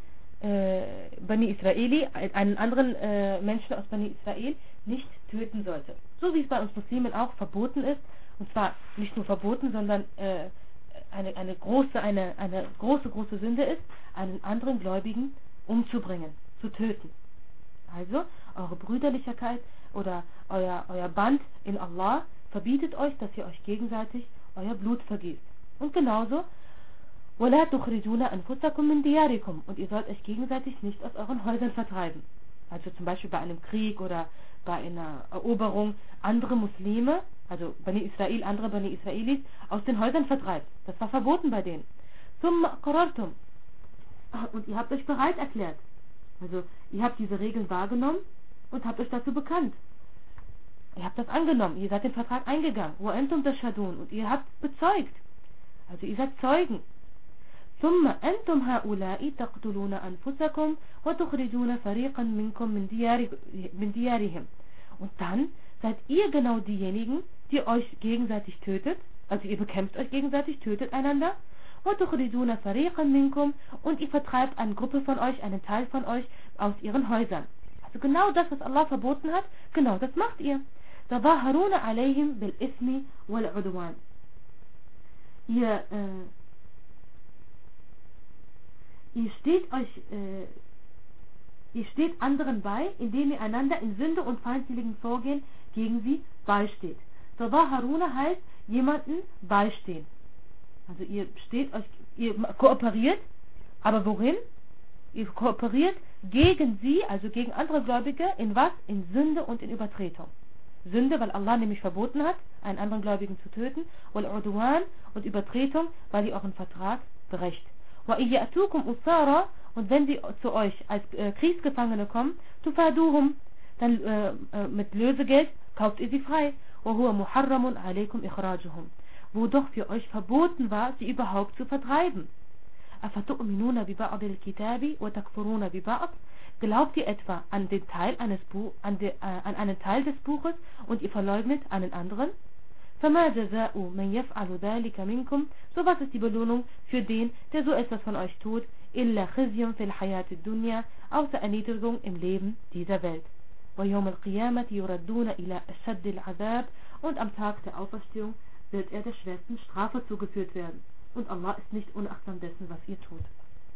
einen anderen Menschen aus Bani Israel nicht töten sollte. So wie es bei uns Muslimen auch verboten ist, und zwar nicht nur verboten, sondern eine große Sünde ist, einen anderen Gläubigen umzubringen, zu töten. Also eure Brüderlichkeit oder euer Band in Allah verbietet euch, dass ihr euch gegenseitig euer Blut vergießt. Und genauso وَلَا تُخْرِجُونَ أَنفُسَكُمْ مِنْ دِيَارِكُمْ. Und ihr sollt euch gegenseitig nicht aus euren Häusern vertreiben. Also zum Beispiel bei einem Krieg oder bei einer Eroberung andere Muslime, also Bani Israel, andere Bani Israelis, aus den Häusern vertreibt. Das war verboten bei denen. ثُمَّ أَقْرَرْتُمْ. Und ihr habt euch bereit erklärt. Also ihr habt diese Regeln wahrgenommen und habt euch dazu bekannt. Ihr habt das angenommen, ihr seid den Vertrag eingegangen. Wa antum tashhadun, und ihr habt bezeugt. Also ihr seid Zeugen. ثم أنتم هؤلاء تقتلون أنفسكم وتخرجون فريقا منكم من ديارهم. Und dann seid ihr genau diejenigen, die euch gegenseitig tötet, also ihr bekämpft euch gegenseitig, tötet einander. وتخرجون فريقا منكم, und ihr vertreibt eine Gruppe von euch, einen Teil von euch aus ihren Häusern. Also genau das, was Allah verboten hat, genau das macht ihr. تظاهرون عليهم بالإثم والعدوان. Ihr steht anderen bei, indem ihr einander in Sünde und feindseligem Vorgehen gegen sie beisteht. Tazaharuna heißt jemanden beistehen. Also ihr kooperiert, aber worin? Ihr kooperiert gegen sie, also gegen andere Gläubige, in was? In Sünde und in Übertretung. Sünde, weil Allah nämlich verboten hat, einen anderen Gläubigen zu töten, und Übertretung, weil ihr euren Vertrag brecht. Und wenn sie zu euch als Kriegsgefangene kommen, tufaduhum, dann mit Lösegeld kauft ihr sie frei. Wo doch für euch verboten war, sie überhaupt zu vertreiben. Glaubt ihr etwa an den Teil an einen Teil des Buches und ihr verleugnet einen anderen? فما جزاء من يفعل ذلك منكم, so was ist die Belohnung für den, der so etwas von euch tut, إلا خزي في الحياة الدنيا, außer Erniedrigung im Leben dieser Welt. ويوم القيامة يردون إلى أشد العذاب, und am Tag der Auferstehung wird er der schwersten Strafe zugeführt werden. Und Allah ist nicht unachtsam dessen, was ihr tut.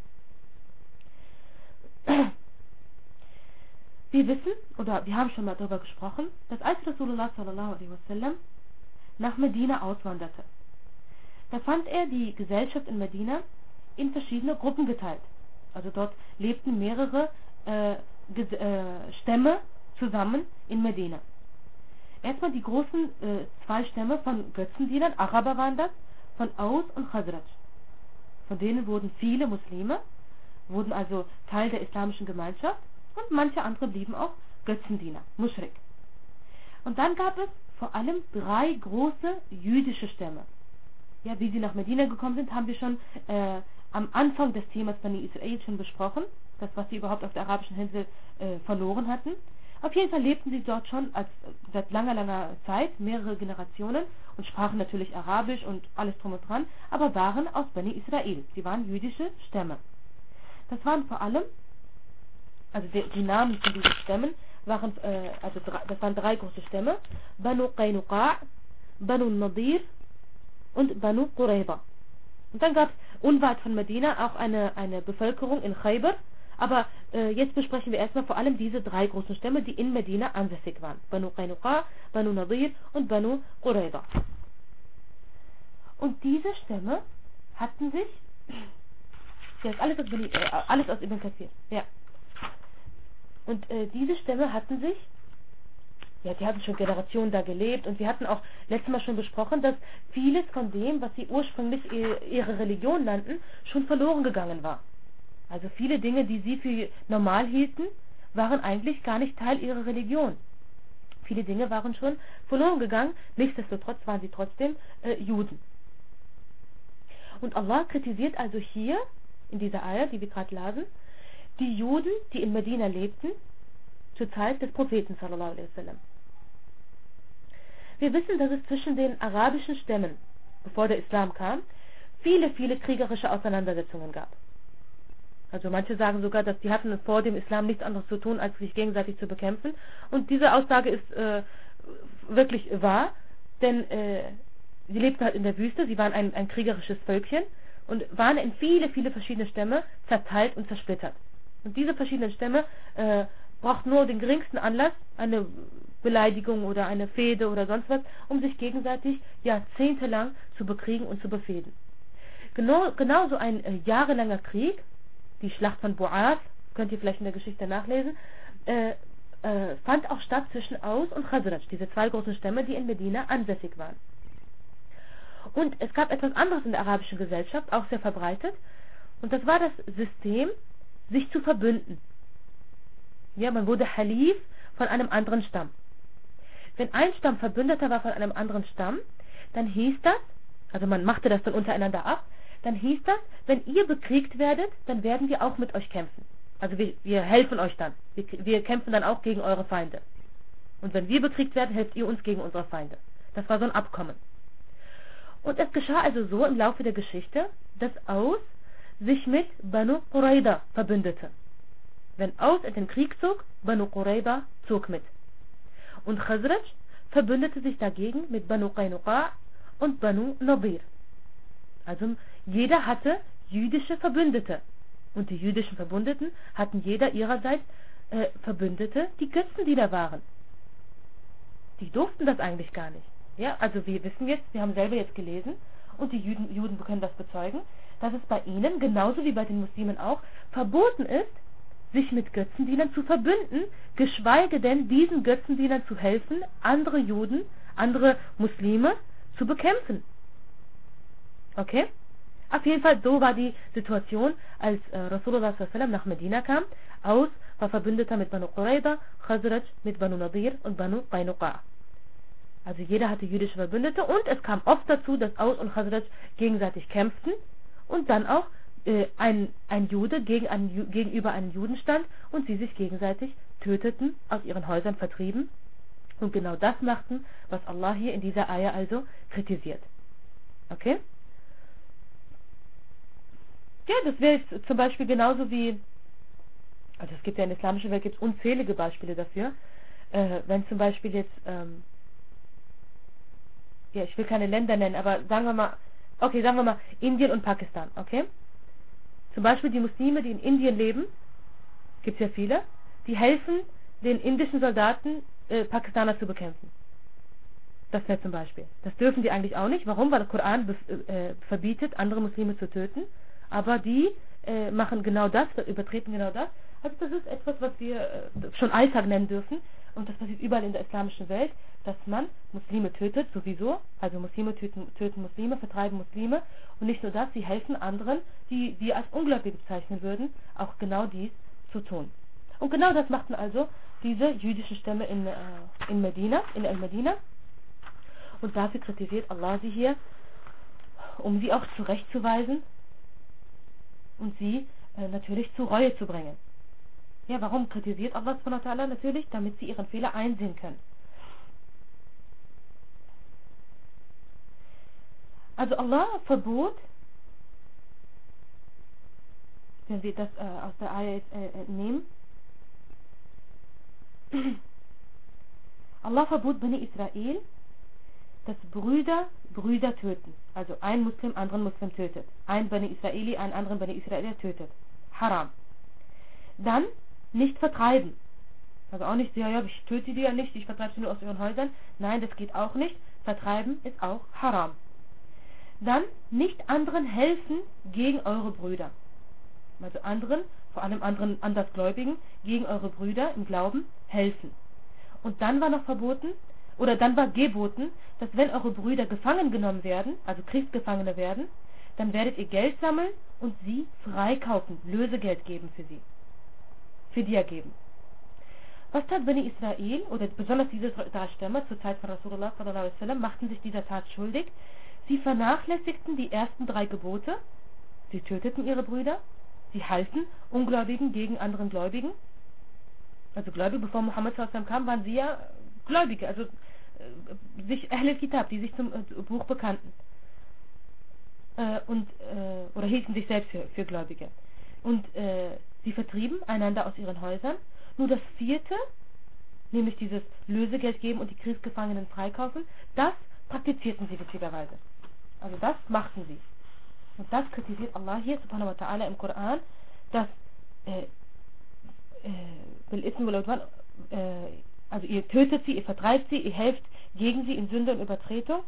Wir wissen, oder wir haben schon mal darüber gesprochen, dass als Rasulullah sallallahu alaihi wasallam nach Medina auswanderte, da fand er die Gesellschaft in Medina in verschiedene Gruppen geteilt. Also dort lebten mehrere Stämme zusammen in Medina. Erstmal die großen zwei Stämme von Götzendienern, Araber waren das, von Aus und Khazraj. Von denen wurden viele Muslime, wurden also Teil der islamischen Gemeinschaft, und manche andere blieben auch Götzendiener, Muschrik. Und dann gab es vor allem 3 große jüdische Stämme. Ja, wie sie nach Medina gekommen sind, haben wir schon am Anfang des Themas Bani Israel schon besprochen, das, was sie überhaupt auf der arabischen Insel verloren hatten. Auf jeden Fall lebten sie dort schon seit langer Zeit, mehrere Generationen, und sprachen natürlich Arabisch und alles drum und dran, aber waren aus Bani Israel. Sie waren jüdische Stämme. Das waren vor allem, also die Namen von diesen Stämmen waren, das waren 3 große Stämme: Banu Qaynuqa', Banu Nadir und Banu Qurayza. Und dann gab es unweit von Medina auch eine Bevölkerung in Khaybar, aber jetzt besprechen wir erstmal vor allem diese 3 großen Stämme, die in Medina ansässig waren: Banu Qaynuqa', Banu Nadir und Banu Qurayza. Und diese Stämme hatten sich, das ist alles aus Ibn Kathir, ja. Und diese Stämme hatten sich, ja, die hatten schon Generationen da gelebt, und wir hatten auch letztes Mal schon besprochen, dass vieles von dem, was sie ursprünglich ihre Religion nannten, schon verloren gegangen war. Also viele Dinge, die sie für normal hielten, waren eigentlich gar nicht Teil ihrer Religion. Viele Dinge waren schon verloren gegangen, nichtsdestotrotz waren sie trotzdem Juden. Und Allah kritisiert also hier, in dieser Ayah, die wir gerade lasen, die Juden, die in Medina lebten, zur Zeit des Propheten sallallahu alaihi wasallam. Wir wissen, dass es zwischen den arabischen Stämmen, bevor der Islam kam, viele kriegerische Auseinandersetzungen gab. Also manche sagen sogar, dass die hatten vor dem Islam nichts anderes zu tun, als sich gegenseitig zu bekämpfen. Und diese Aussage ist wirklich wahr, denn sie lebten halt in der Wüste, sie waren ein kriegerisches Völkchen und waren in viele verschiedene Stämme zerteilt und zersplittert. Und diese verschiedenen Stämme brauchten nur den geringsten Anlass, eine Beleidigung oder eine Fehde oder sonst was, um sich gegenseitig jahrzehntelang zu bekriegen und zu befehden. Genauso ein jahrelanger Krieg, die Schlacht von Bu'ath, könnt ihr vielleicht in der Geschichte nachlesen, fand auch statt zwischen Aus und Khazraj, diese 2 großen Stämme, die in Medina ansässig waren. Und es gab etwas anderes in der arabischen Gesellschaft, auch sehr verbreitet, und das war das System, sich zu verbünden. Ja, man wurde Halif von einem anderen Stamm. wenn ein Stamm Verbündeter war von einem anderen Stamm, dann hieß das, also man machte das dann untereinander ab, dann hieß das, wenn ihr bekriegt werdet, dann werden wir auch mit euch kämpfen. Also wir helfen euch dann. Wir kämpfen dann auch gegen eure Feinde. Und wenn wir bekriegt werden, helft ihr uns gegen unsere Feinde. Das war so ein Abkommen. Und es geschah also so im Laufe der Geschichte, dass Aus sich mit Banu Qurayza verbündete. Wenn Aus in den Krieg zog, Banu Qurayza zog mit. Und Khazraj verbündete sich dagegen mit Banu Qaynuqa und Banu Nadir. Also jeder hatte jüdische Verbündete. Und die jüdischen Verbündeten hatten jeder ihrerseits Verbündete, die Götzendiener waren. Die durften das eigentlich gar nicht. Ja, also wir wissen jetzt, wir haben selber jetzt gelesen, und die Juden können das bezeugen, dass es bei ihnen, genauso wie bei den Muslimen auch, verboten ist, sich mit Götzendienern zu verbünden, geschweige denn diesen Götzendienern zu helfen, andere Juden, andere Muslime zu bekämpfen. Okay? Auf jeden Fall, so war die Situation, als Rasulullah s.a.w. nach Medina kam. Aus war Verbündeter mit Banu Qurayza, Khazraj mit Banu Nadir und Banu Qaynuqa. Also jeder hatte jüdische Verbündete, und es kam oft dazu, dass Aus und Khazraj gegenseitig kämpften und dann auch ein Jude gegenüber einem Juden stand und sie sich gegenseitig töteten, aus ihren Häusern vertrieben und genau das machten, was Allah hier in dieser Ayah also kritisiert. Okay? Ja, das wäre jetzt zum Beispiel genauso wie, also es gibt ja in der islamischen Welt gibt's unzählige Beispiele dafür, wenn zum Beispiel jetzt, ja, ich will keine Länder nennen, aber sagen wir mal Indien und Pakistan, okay? Zum Beispiel die Muslime, die in Indien leben, gibt es ja viele, die helfen den indischen Soldaten, Pakistaner zu bekämpfen. Das wäre zum Beispiel. Das dürfen die eigentlich auch nicht. Warum? Weil der Koran verbietet, andere Muslime zu töten. Aber die machen genau das, übertreten genau das. Also das ist etwas, was wir schon Alltag nennen dürfen. Und das passiert überall in der islamischen Welt, dass man Muslime tötet, sowieso. Also Muslime töten Muslime, vertreiben Muslime. Und nicht nur das, sie helfen anderen, die wir als Ungläubige bezeichnen würden, auch genau dies zu tun. Und genau das machten also diese jüdischen Stämme in Al-Medina. Und dafür kritisiert Allah sie hier, um sie auch zurechtzuweisen und sie natürlich zur Reue zu bringen. Ja, warum kritisiert Allah subhanahu wa ta'ala? Natürlich, damit sie ihren Fehler einsehen können. Also Allah verbot, wenn wir das aus der Ayah nehmen, Allah verbot Bani Israel, dass Brüder töten. Also ein Muslim anderen Muslim tötet. Ein Bani Israeli einen anderen Bani Israeli tötet. Haram. Dann nicht vertreiben. Also auch nicht, ja, ich töte die ja nicht, ich vertreibe sie nur aus ihren Häusern. Nein, das geht auch nicht. Vertreiben ist auch haram. Dann nicht anderen helfen gegen eure Brüder. Also anderen, vor allem anderen Andersgläubigen, gegen eure Brüder im Glauben helfen. Und dann war noch verboten, oder dann war geboten, dass wenn eure Brüder gefangen genommen werden, also Kriegsgefangene werden, dann werdet ihr Geld sammeln und sie freikaufen, Lösegeld geben für sie. Fidya geben. Was tat Bani Israel, oder besonders diese drei Stämme zur Zeit von Rasulullah sallallahu alaihi wasallam, machten sich dieser Tat schuldig. Sie vernachlässigten die ersten 3 Gebote, sie töteten ihre Brüder, sie halfen Ungläubigen gegen anderen Gläubigen. Also Gläubige, bevor Muhammad sallallahu alaihi wasallam kam, waren sie ja Gläubige, also sich Ahl al-Kitab, die sich zum Buch bekannten. Oder hielten sich selbst für Gläubige. Und sie vertrieben einander aus ihren Häusern. Nur das 4., nämlich dieses Lösegeld geben und die Kriegsgefangenen freikaufen, das praktizierten sie witzigerweise. Also das machten sie. Und das kritisiert Allah hier, subhanahu wa ta'ala, im Koran, dass also ihr tötet sie, ihr vertreibt sie, ihr helft gegen sie in Sünde und Übertretung.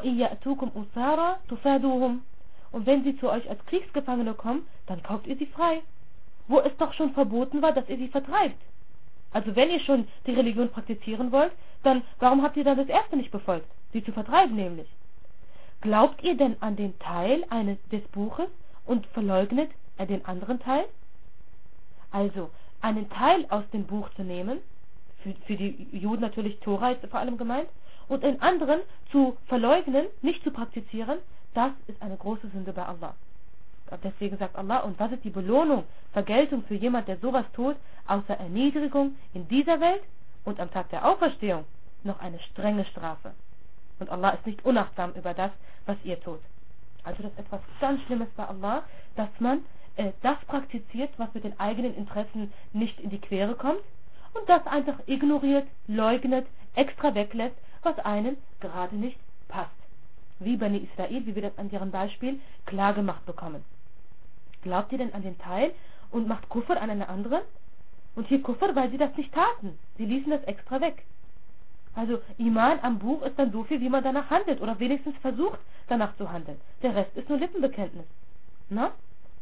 Und wenn sie zu euch als Kriegsgefangene kommen, dann kauft ihr sie frei. Wo es doch schon verboten war, dass ihr sie vertreibt. Also wenn ihr schon die Religion praktizieren wollt, dann warum habt ihr dann das erste nicht befolgt? Sie zu vertreiben nämlich. Glaubt ihr denn an den Teil des Buches und verleugnet den anderen Teil? Also einen Teil aus dem Buch zu nehmen, für die Juden natürlich Tora ist vor allem gemeint, und in anderen zu verleugnen, nicht zu praktizieren, das ist eine große Sünde bei Allah. Deswegen sagt Allah, und was ist die Belohnung, Vergeltung für jemand, der sowas tut, außer Erniedrigung in dieser Welt und am Tag der Auferstehung noch eine strenge Strafe. Und Allah ist nicht unachtsam über das, was ihr tut. Also das ist etwas ganz Schlimmes bei Allah, dass man das praktiziert, was mit den eigenen Interessen nicht in die Quere kommt und das einfach ignoriert, leugnet, extra weglässt, was einem gerade nicht passt. Wie Bani Israel, wie wir das an ihrem Beispiel klar gemacht bekommen. Glaubt ihr denn an den Teil und macht Kufr an einen anderen? Und hier Kufr, weil sie das nicht taten. Sie ließen das extra weg. Also Iman am Buch ist dann so viel, wie man danach handelt oder wenigstens versucht, danach zu handeln. Der Rest ist nur Lippenbekenntnis. Na?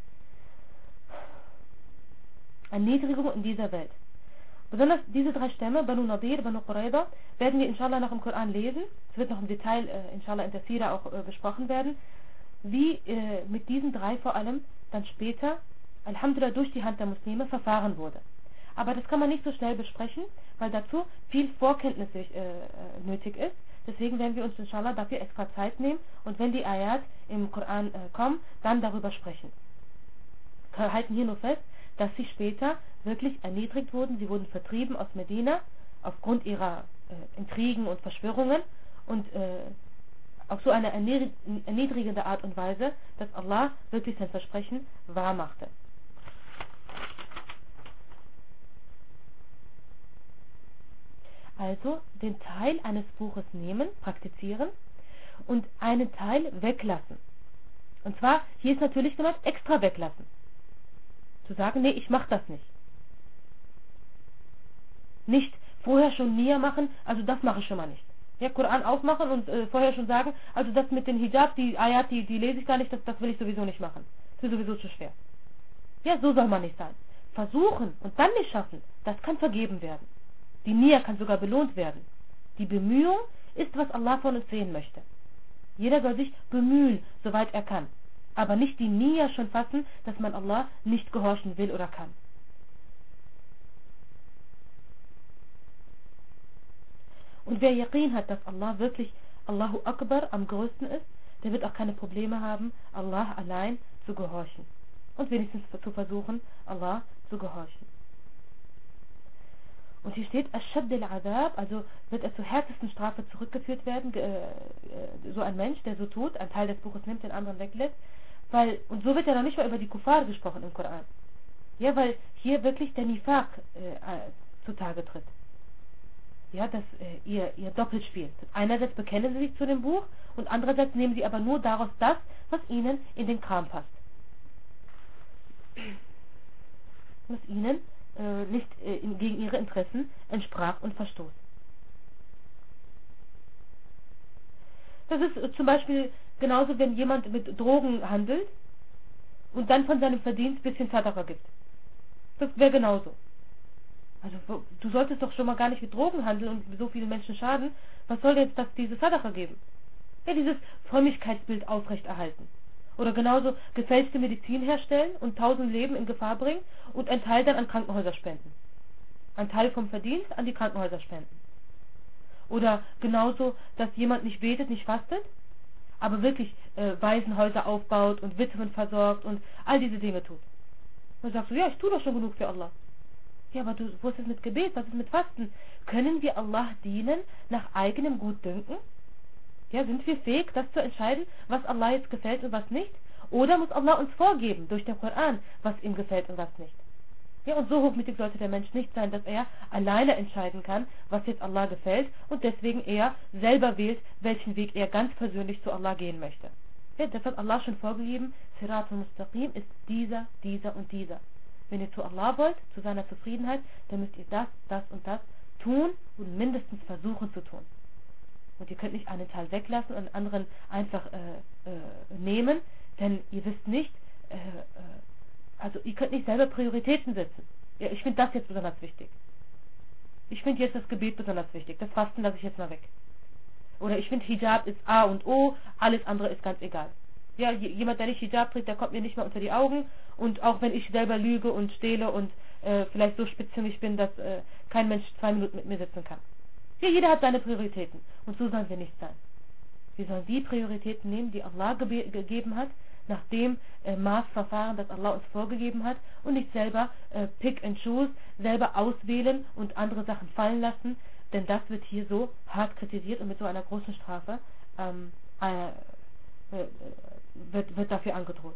Erniedrigung in dieser Welt. Besonders diese 3 Stämme, Banu Nadir, Banu Qurayza, werden wir inshallah noch im Koran lesen. Es wird noch im Detail inshallah in der Sira auch besprochen werden, wie mit diesen 3 vor allem dann später, Alhamdulillah, durch die Hand der Muslime verfahren wurde. Aber das kann man nicht so schnell besprechen, weil dazu viel Vorkenntnis nötig ist. Deswegen werden wir uns inshallah dafür extra Zeit nehmen und wenn die Ayat im Koran kommen, dann darüber sprechen. Wir halten hier nur fest, dass sie später wirklich erniedrigt wurden. Sie wurden vertrieben aus Medina aufgrund ihrer Intrigen und Verschwörungen und auf so eine erniedrigende Art und Weise, dass Allah wirklich sein Versprechen wahr machte. Also den Teil eines Buches nehmen, praktizieren und einen Teil weglassen. Und zwar, hier ist natürlich gemeint, extra weglassen. Zu sagen, nee, ich mache das nicht. Nicht vorher schon Nia machen, also das mache ich schon mal nicht. Ja, Koran aufmachen und vorher schon sagen, also das mit dem Hijab, die Ayat, die lese ich gar nicht, das will ich sowieso nicht machen. Das ist sowieso zu schwer. Ja, so soll man nicht sein. Versuchen und dann nicht schaffen, das kann vergeben werden. Die Nia kann sogar belohnt werden. Die Bemühung ist, was Allah von uns sehen möchte. Jeder soll sich bemühen, soweit er kann. Aber nicht die Nia schon fassen, dass man Allah nicht gehorchen will oder kann. Und wer Yaqeen hat, dass Allah wirklich Allahu Akbar am größten ist, der wird auch keine Probleme haben, Allah allein zu gehorchen. Und wenigstens zu versuchen, Allah zu gehorchen. Und hier steht, Ashad al-Adab, also wird er zur härtesten Strafe zurückgeführt werden, so ein Mensch, der so tut, einen Teil des Buches nimmt, den anderen weglässt, weil, und so wird ja noch nicht mal über die Kuffar gesprochen im Koran. Ja, weil hier wirklich der Nifaq zutage tritt. Ja, dass ihr Doppelspiel. Einerseits bekennen sie sich zu dem Buch und andererseits nehmen sie aber nur daraus das, was ihnen in den Kram passt. Was ihnen nicht gegen ihre Interessen entsprach und verstoß. Das ist zum Beispiel genauso, wenn jemand mit Drogen handelt und dann von seinem Verdienst ein bisschen Sadaqa gibt. Das wäre genauso. Also du solltest doch schon mal gar nicht mit Drogen handeln und so viele Menschen schaden. Was soll jetzt diese Sadaqa geben? Ja, dieses Frömmigkeitsbild aufrechterhalten. Oder genauso gefälschte Medizin herstellen und 1000 Leben in Gefahr bringen und einen Teil dann an Krankenhäuser spenden. Ein Teil vom Verdienst an die Krankenhäuser spenden. Oder genauso, dass jemand nicht betet, nicht fastet, aber wirklich Waisenhäuser aufbaut und Witwen versorgt und all diese Dinge tut. Und sagst du, ja, ich tue doch schon genug für Allah. Ja, aber wo ist es mit Gebet? Was ist mit Fasten? Können wir Allah dienen nach eigenem Gutdünken? Ja, sind wir fähig, das zu entscheiden, was Allah jetzt gefällt und was nicht? Oder muss Allah uns vorgeben, durch den Koran, was ihm gefällt und was nicht? Ja, und so hochmütig sollte der Mensch nicht sein, dass er alleine entscheiden kann, was jetzt Allah gefällt und deswegen er selber wählt, welchen Weg er ganz persönlich zu Allah gehen möchte. Ja, das hat Allah schon vorgegeben, Sirat al-Mustaqim ist dieser, dieser und dieser. Wenn ihr zu Allah wollt, zu seiner Zufriedenheit, dann müsst ihr das, das und das tun und mindestens versuchen zu tun. Und ihr könnt nicht einen Teil weglassen und einen anderen einfach nehmen, denn ihr wisst nicht, also ihr könnt nicht selber Prioritäten setzen. Ja, ich finde das jetzt besonders wichtig. Ich finde jetzt das Gebet besonders wichtig. Das Fasten lasse ich jetzt mal weg. Oder ich finde Hijab ist A und O, alles andere ist ganz egal. Ja, jemand, der nicht Hijab trägt, der kommt mir nicht mal unter die Augen. Und auch wenn ich selber lüge und stehle und vielleicht so spitzfindig bin, dass kein Mensch 2 Minuten mit mir sitzen kann. Hier, jeder hat seine Prioritäten. Und so sollen wir nicht sein. Wir sollen die Prioritäten nehmen, die Allah gegeben hat, nach dem Maßverfahren, das Allah uns vorgegeben hat, und nicht selber pick and choose, selber auswählen und andere Sachen fallen lassen, denn das wird hier so hart kritisiert und mit so einer großen Strafe wird dafür angedroht.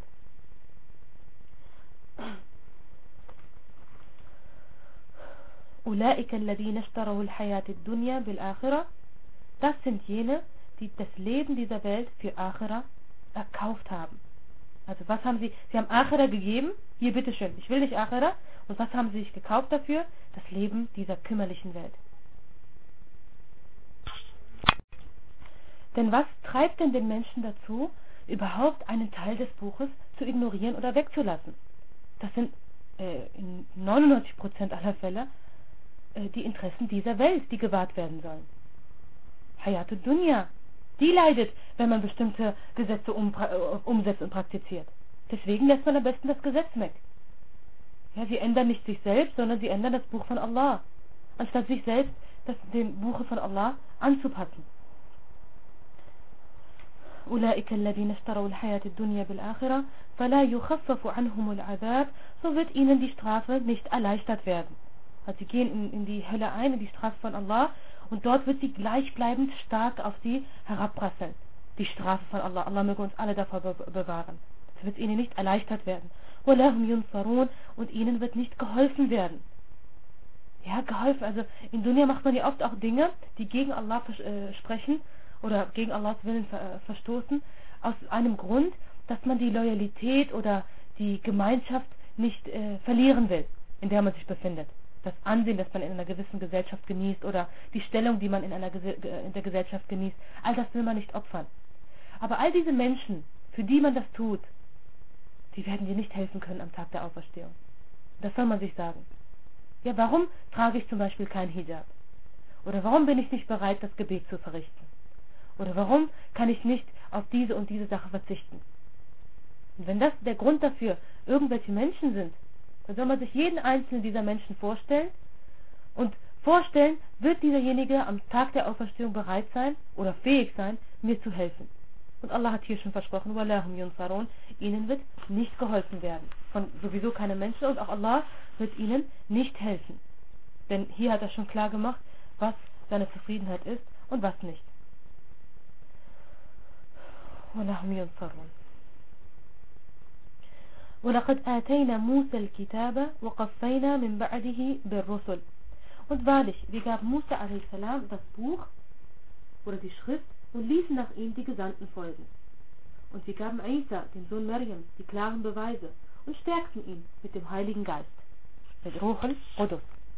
أولئك الذين اشتروا الحياة الدنيا بالآخرة. Das sind jene, die das Leben dieser Welt für Akhira erkauft haben. Also was haben sie? Sie haben Akhira gegeben. Hier, bitteschön, ich will nicht Akhira. Und was haben sie sich gekauft dafür? Das Leben dieser kümmerlichen Welt. Denn was treibt denn den Menschen dazu, überhaupt einen Teil des Buches zu ignorieren oder wegzulassen? Das sind in 99% aller Fälle die Interessen dieser Welt, die gewahrt werden sollen. Hayatud Dunya, die leidet, wenn man bestimmte Gesetze umsetzt und praktiziert. Deswegen lässt man am besten das Gesetz weg. Ja, sie ändern nicht sich selbst, sondern sie ändern das Buch von Allah, anstatt sich selbst dem Buche von Allah anzupassen. أولئك الذين اشتروا الحياة الدنيا بالآخرة فلا يخفف عنهم العذاب. So wird ihnen die Strafe nicht erleichtert werden. Also sie gehen in die Hölle ein, in die Strafe von Allah, und dort wird sie gleichbleibend stark auf sie herabprasseln. Die Strafe von Allah. Allah möge uns alle davor bewahren. Es wird ihnen nicht erleichtert werden. وَلَهُمْ يُنْصَرُونَ. Und ihnen wird nicht geholfen werden. Ja, geholfen. Also in Dunya macht man ja oft auch Dinge, die gegen Allah sprechen oder gegen Allahs Willen verstoßen, aus einem Grund, dass man die Loyalität oder die Gemeinschaft nicht verlieren will, in der man sich befindet. Das Ansehen, das man in einer gewissen Gesellschaft genießt, oder die Stellung, die man in der Gesellschaft genießt, all das will man nicht opfern. Aber all diese Menschen, für die man das tut, die werden dir nicht helfen können am Tag der Auferstehung. Das soll man sich sagen. Ja, warum trage ich zum Beispiel kein Hijab? Oder warum bin ich nicht bereit, das Gebet zu verrichten? Oder warum kann ich nicht auf diese und diese Sache verzichten? Und wenn das der Grund dafür irgendwelche Menschen sind, dann soll man sich jeden einzelnen dieser Menschen vorstellen und vorstellen, wird dieserjenige am Tag der Auferstehung bereit sein oder fähig sein, mir zu helfen. Und Allah hat hier schon versprochen, وَلَهُمْ يُنْصَرُونَ, ihnen wird nicht geholfen werden. Von sowieso keine Menschen, und auch Allah wird ihnen nicht helfen. Denn hier hat er schon klar gemacht, was seine Zufriedenheit ist und was nicht. وَلَهُمْ يُنْصَرُونَ. وَلَقَدْ آتَيْنَا مُوسَى الْكِتَابَ وَقَفَّيْنَا مِنْ بَعْدِهِ بِالرُّسُلِ. Und wahrlich, wir gaben Musa a.s. das Buch oder die Schrift und ließen nach ihm die Gesandten folgen. Und wir gaben Isa, dem Sohn Maryam, die klaren Beweise und stärkten ihn mit dem Heiligen Geist, mit Ruh al-Qudus.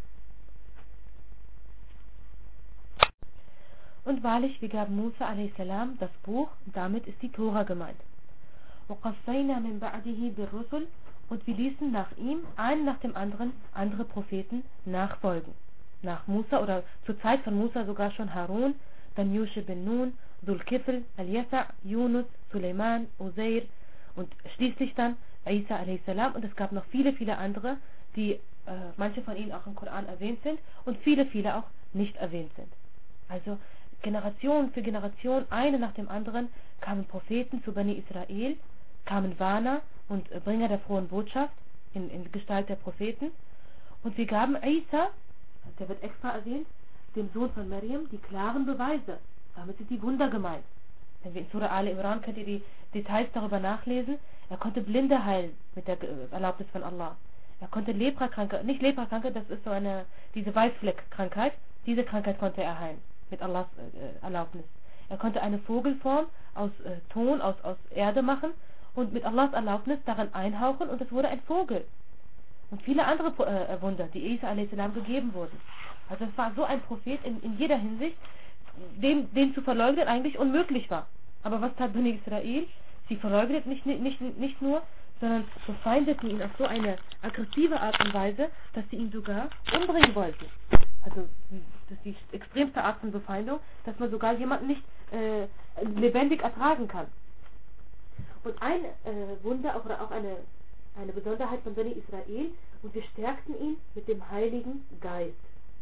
Und wahrlich, wir gaben Musa a.s. das Buch, damit ist die Tora gemeint. وَقَفَّيْنَا مِنْ بَعْدِهِ بِالرُّسُلِ. Und wir ließen nach ihm, einen nach dem anderen, andere Propheten nachfolgen. Nach Musa, oder zur Zeit von Musa sogar schon Harun, dann Yusha bin Nun, Dhul-Kifl, Al-Yasa, Yunus, Suleiman, Uzair und schließlich dann Isa a.s. Und es gab noch viele, viele andere, die manche von ihnen auch im Koran erwähnt sind und viele, viele auch nicht erwähnt sind. Also Generation für Generation, eine nach dem anderen, kamen Propheten zu Bani Israel, kamen Warner und Bringer der frohen Botschaft in Gestalt der Propheten, und wir gaben Isa, der wird extra erwähnt, dem Sohn von Maryam, die klaren Beweise. Damit sind die Wunder gemeint. Wenn wir in Surah Al-Imran, könnt ihr die Details darüber nachlesen. Er konnte Blinde heilen mit der Erlaubnis von Allah. Er konnte Leprakranke, nicht Leprakranke, das ist so diese Weißfleckkrankheit, diese Krankheit konnte er heilen mit Allahs Erlaubnis. Er konnte eine Vogelform aus Ton, aus Erde machen und mit Allahs Erlaubnis daran einhauchen, und es wurde ein Vogel. Und viele andere Wunder, die Isa a.s. gegeben wurden. Also es war so ein Prophet in jeder Hinsicht, den zu verleugnen eigentlich unmöglich war. Aber was tat Bani Israel? Sie verleugneten nicht nur, sondern befeindeten ihn auf so eine aggressive Art und Weise, dass sie ihn sogar umbringen wollten. Also das ist die extremste Art von Befeindung, dass man sogar jemanden nicht lebendig ertragen kann. Und ein Wunder, auch eine Besonderheit von Bani Israel, und wir stärkten ihn mit dem Heiligen Geist.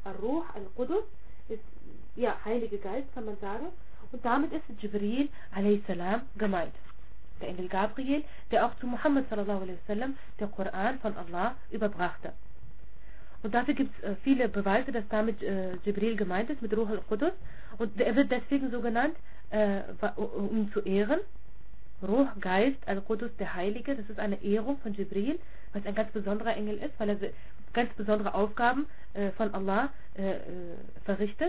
Ar-Ruh, Al-Qudus ist, ja, Heilige Geist, kann man sagen. Und damit ist Jibril a.s. gemeint. Der Engel Gabriel, der auch zu Muhammad sallallahu alaihi wasallam der Koran von Allah überbrachte. Und dafür gibt es viele Beweise, dass damit Jibril gemeint ist, mit Ruh al-Qudus. Und er wird deswegen so genannt, um ihn zu ehren. Ruh, Geist, al-Qudus, der Heilige, das ist eine Ehrung von Jibril, weil es ein ganz besonderer Engel ist, weil er ganz besondere Aufgaben von Allah verrichtet.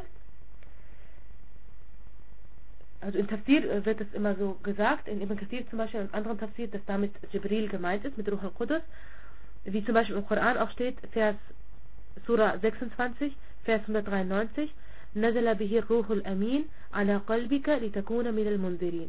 Also in Tafsir wird es immer so gesagt, in Ibn Kathir zum Beispiel und anderen Tafsir, dass damit Jibril gemeint ist, mit Ruh al-Qudus. Wie zum Beispiel im Koran auch steht, Surah 26, Vers 193, نزل به الروح الأمين على قلبك لتكون من المنذرين.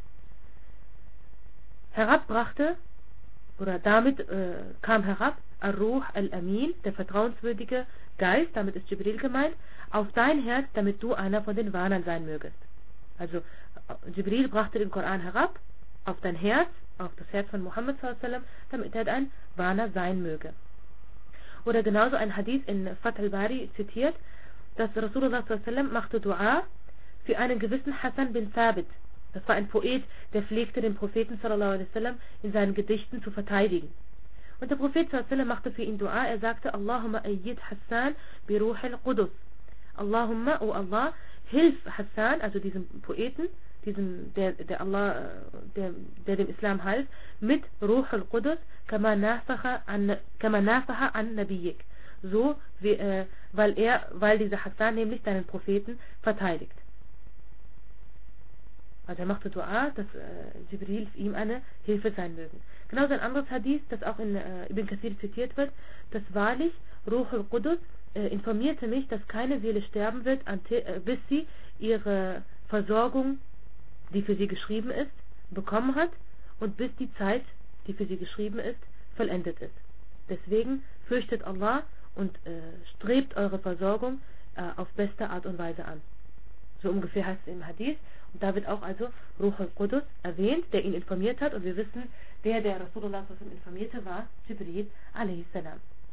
Herabbrachte, oder damit kam herab, Ar-Ruh al-Amin, der vertrauenswürdige Geist, damit ist Jibril gemeint, auf dein Herz, damit du einer von den Warnern sein mögest. Also Jibril brachte den Koran herab, auf dein Herz, auf das Herz von Muhammad sallallahu alaihi wasallam, damit er ein Warner sein möge. Oder genauso ein Hadith in Fath al-Bari zitiert, dass Rasulullah sallallahu alaihi wasallam machte Dua für einen gewissen Hassan bin Thabit. Das war ein Poet, der pflegte den Propheten sallallahu alaihi wasallam in seinen Gedichten zu verteidigen. Und der Prophet sallallahu alaihi wasallam machte für ihn Dua, er sagte, Allahumma ayyid Hassan bi Ruh al-Qudus. Allahumma, o Allah, hilf Hassan, also diesem Poeten, der dem Islam half, mit Ruh al-Qudus, kama nafaha an Nabiyik. So, weil dieser Hassan nämlich deinen Propheten verteidigt. Also er machte Dua, dass Jibril ihm eine Hilfe sein mögen. Genauso ein anderes Hadith, das auch in Ibn Kathir zitiert wird, dass wahrlich Ruh al-Qudus informierte mich, dass keine Seele sterben wird, bis sie ihre Versorgung, die für sie geschrieben ist, bekommen hat und bis die Zeit, die für sie geschrieben ist, vollendet ist. Deswegen fürchtet Allah und strebt eure Versorgung auf beste Art und Weise an. So ungefähr heißt es im Hadith. Und da wird auch also Ruh al-Qudus erwähnt, der ihn informiert hat. Und wir wissen, der Rasulullah informierte, war Jibril a.s.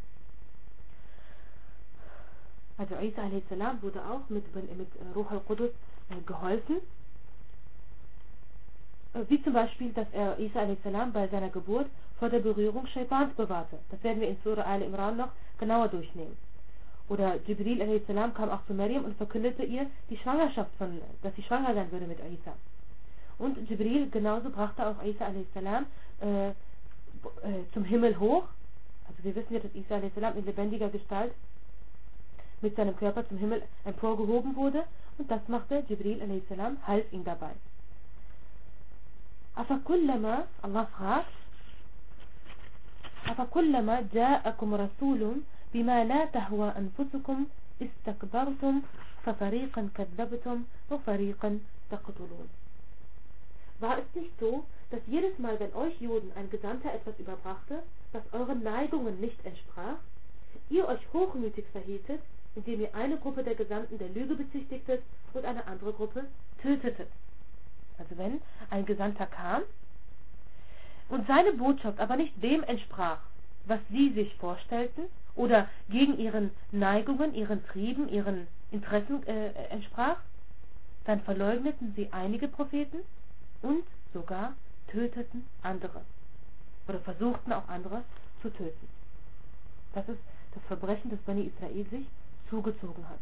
Also Isa a.s. wurde auch mit Ruh al-Qudus geholfen. Wie zum Beispiel, dass er Isa a.s. bei seiner Geburt vor der Berührung Shaitans bewahrte. Das werden wir in Surah Al-Imran noch genauer durchnehmen. Oder Jibril a.s. kam auch zu Maryam und verkündete ihr die Schwangerschaft, dass sie schwanger sein würde mit Isa. Und Jibril genauso brachte auch Isa a.s. Zum Himmel hoch. Also wir wissen ja, dass Isa a.s. in lebendiger Gestalt mit seinem Körper zum Himmel emporgehoben wurde. Und das machte Jibril a.s. half ihm dabei. Allah fragt, أفكلما جاءكم رسول بما لا تهوى أنفسكم استكبرتم ففريقا كذبتم وفريقا تقتلون. War es nicht so, dass jedes Mal, wenn euch Juden ein Gesandter etwas überbrachte, das euren Neigungen nicht entsprach, ihr euch hochmütig verhieltet, indem ihr eine Gruppe der Gesandten der Lüge bezichtigtet und eine andere Gruppe tötetet? Also wenn ein Gesandter kam und seine Botschaft aber nicht dem entsprach, was sie sich vorstellten, oder gegen ihren Neigungen, ihren Trieben, ihren Interessen entsprach, dann verleugneten sie einige Propheten und sogar töteten andere. Oder versuchten auch andere zu töten. Das ist das Verbrechen, das Bani Israel sich zugezogen hat.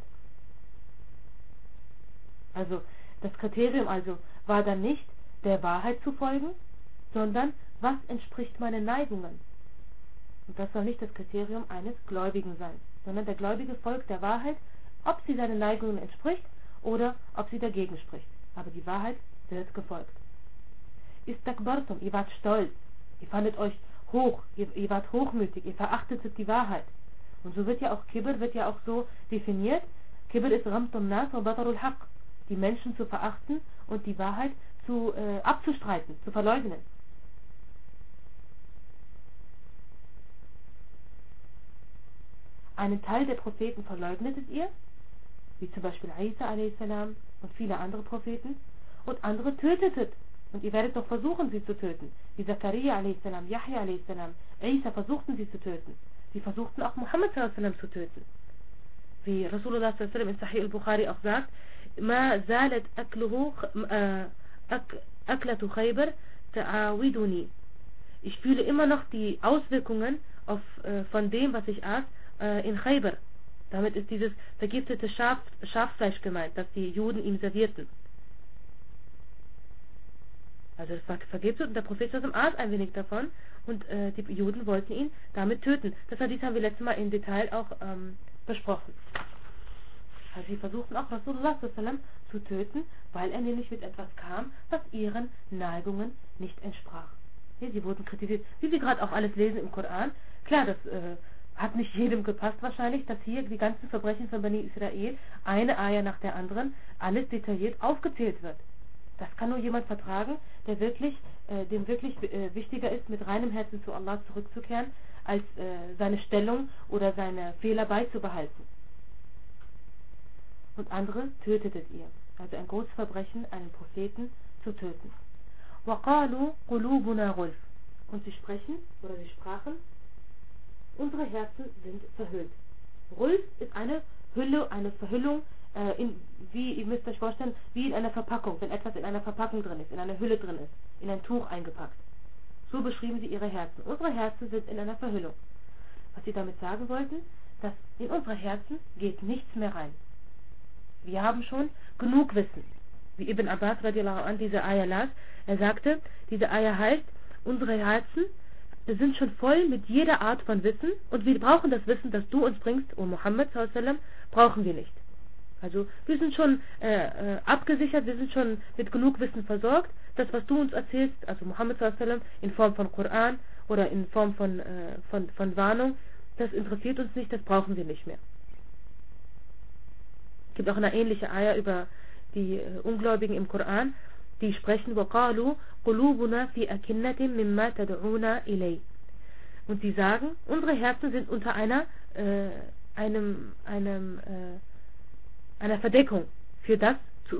Also das Kriterium war dann nicht, der Wahrheit zu folgen, sondern was entspricht meinen Neigungen. Und das soll nicht das Kriterium eines Gläubigen sein, sondern der Gläubige folgt der Wahrheit, ob sie seinen Neigungen entspricht oder ob sie dagegen spricht. Aber die Wahrheit wird gefolgt. Istakbartum, ihr wart stolz, ihr fandet euch hoch, ihr wart hochmütig, ihr verachtetet die Wahrheit. Und so wird ja auch Kibr so definiert. Kibr ist Ramtum Nas wa Batarul Haq, die Menschen zu verachten und die Wahrheit abzustreiten, zu verleugnen. Einen Teil der Propheten verleugnetet ihr, wie zum Beispiel Isa a.s. und viele andere Propheten, und andere tötetet. Und ihr werdet doch versuchen, sie zu töten. Wie Zakaria a.s., Yahya a.s., Isa versuchten sie zu töten. Sie versuchten auch Muhammad a.s. zu töten. wie Rasulullah sallallahu in Sahih al-Bukhari auch sagt, ma zalat aklatu Khaybar ta'awiduni. Ich fühle immer noch die Auswirkungen von dem, was ich aß in Khaybar. Damit ist dieses vergiftete Schafsfleisch gemeint, das die Juden ihm servierten. Also es war vergiftet und der Prophet aß ein wenig davon und die Juden wollten ihn damit töten. Das haben wir letztes Mal im Detail auch besprochen. Also sie versuchten auch Rasulullah zu töten, weil er nämlich mit etwas kam, was ihren Neigungen nicht entsprach. Sie wurden kritisiert, wie wir gerade auch alles lesen im Koran. Klar, das hat nicht jedem gepasst wahrscheinlich, dass hier die ganzen Verbrechen von Bani Israel, eine Ayah nach der anderen, alles detailliert aufgezählt wird. Das kann nur jemand vertragen, dem wirklich wichtiger ist, mit reinem Herzen zu Allah zurückzukehren, als seine Stellung oder seine Fehler beizubehalten. Und andere tötetet ihr. Also ein großes Verbrechen, einen Propheten zu töten. وَقَالُوا قُلُوبُنَا غُلْفٌ. Und sie sprachen, unsere Herzen sind verhüllt. Rulf ist eine Hülle, eine Verhüllung, wie ihr müsst euch vorstellen, wie in einer Verpackung, wenn etwas in einer Verpackung drin ist, in einer Hülle drin ist, in ein Tuch eingepackt. So beschrieben sie ihre Herzen. Unsere Herzen sind in einer Verhüllung. Was sie damit sagen wollten, dass in unsere Herzen geht nichts mehr rein. Wir haben schon genug Wissen. Wie Ibn Abbas radiallahu anh diese Ayah las, er sagte, diese Ayah heißt, unsere Herzen sind schon voll mit jeder Art von Wissen und wir brauchen das Wissen, das du uns bringst, O Muhammad sallallahu alaihi wasallam, brauchen wir nicht. Also wir sind schon abgesichert, wir sind schon mit genug Wissen versorgt. Das, was du uns erzählst, also Muhammad sallallahu alaihi wasallam, in Form von Koran oder in Form von Warnung, das interessiert uns nicht, das brauchen wir nicht mehr. Es gibt auch eine ähnliche Ayah über die Ungläubigen im Koran, die sprechen, وَقَالُوا قُلُوبُنَا فِي أَكِنَّةٍ مِمَّا تَدْعُونَا إِلَيْهِ. Und sie sagen, unsere Herzen sind unter einer Verdeckung für das,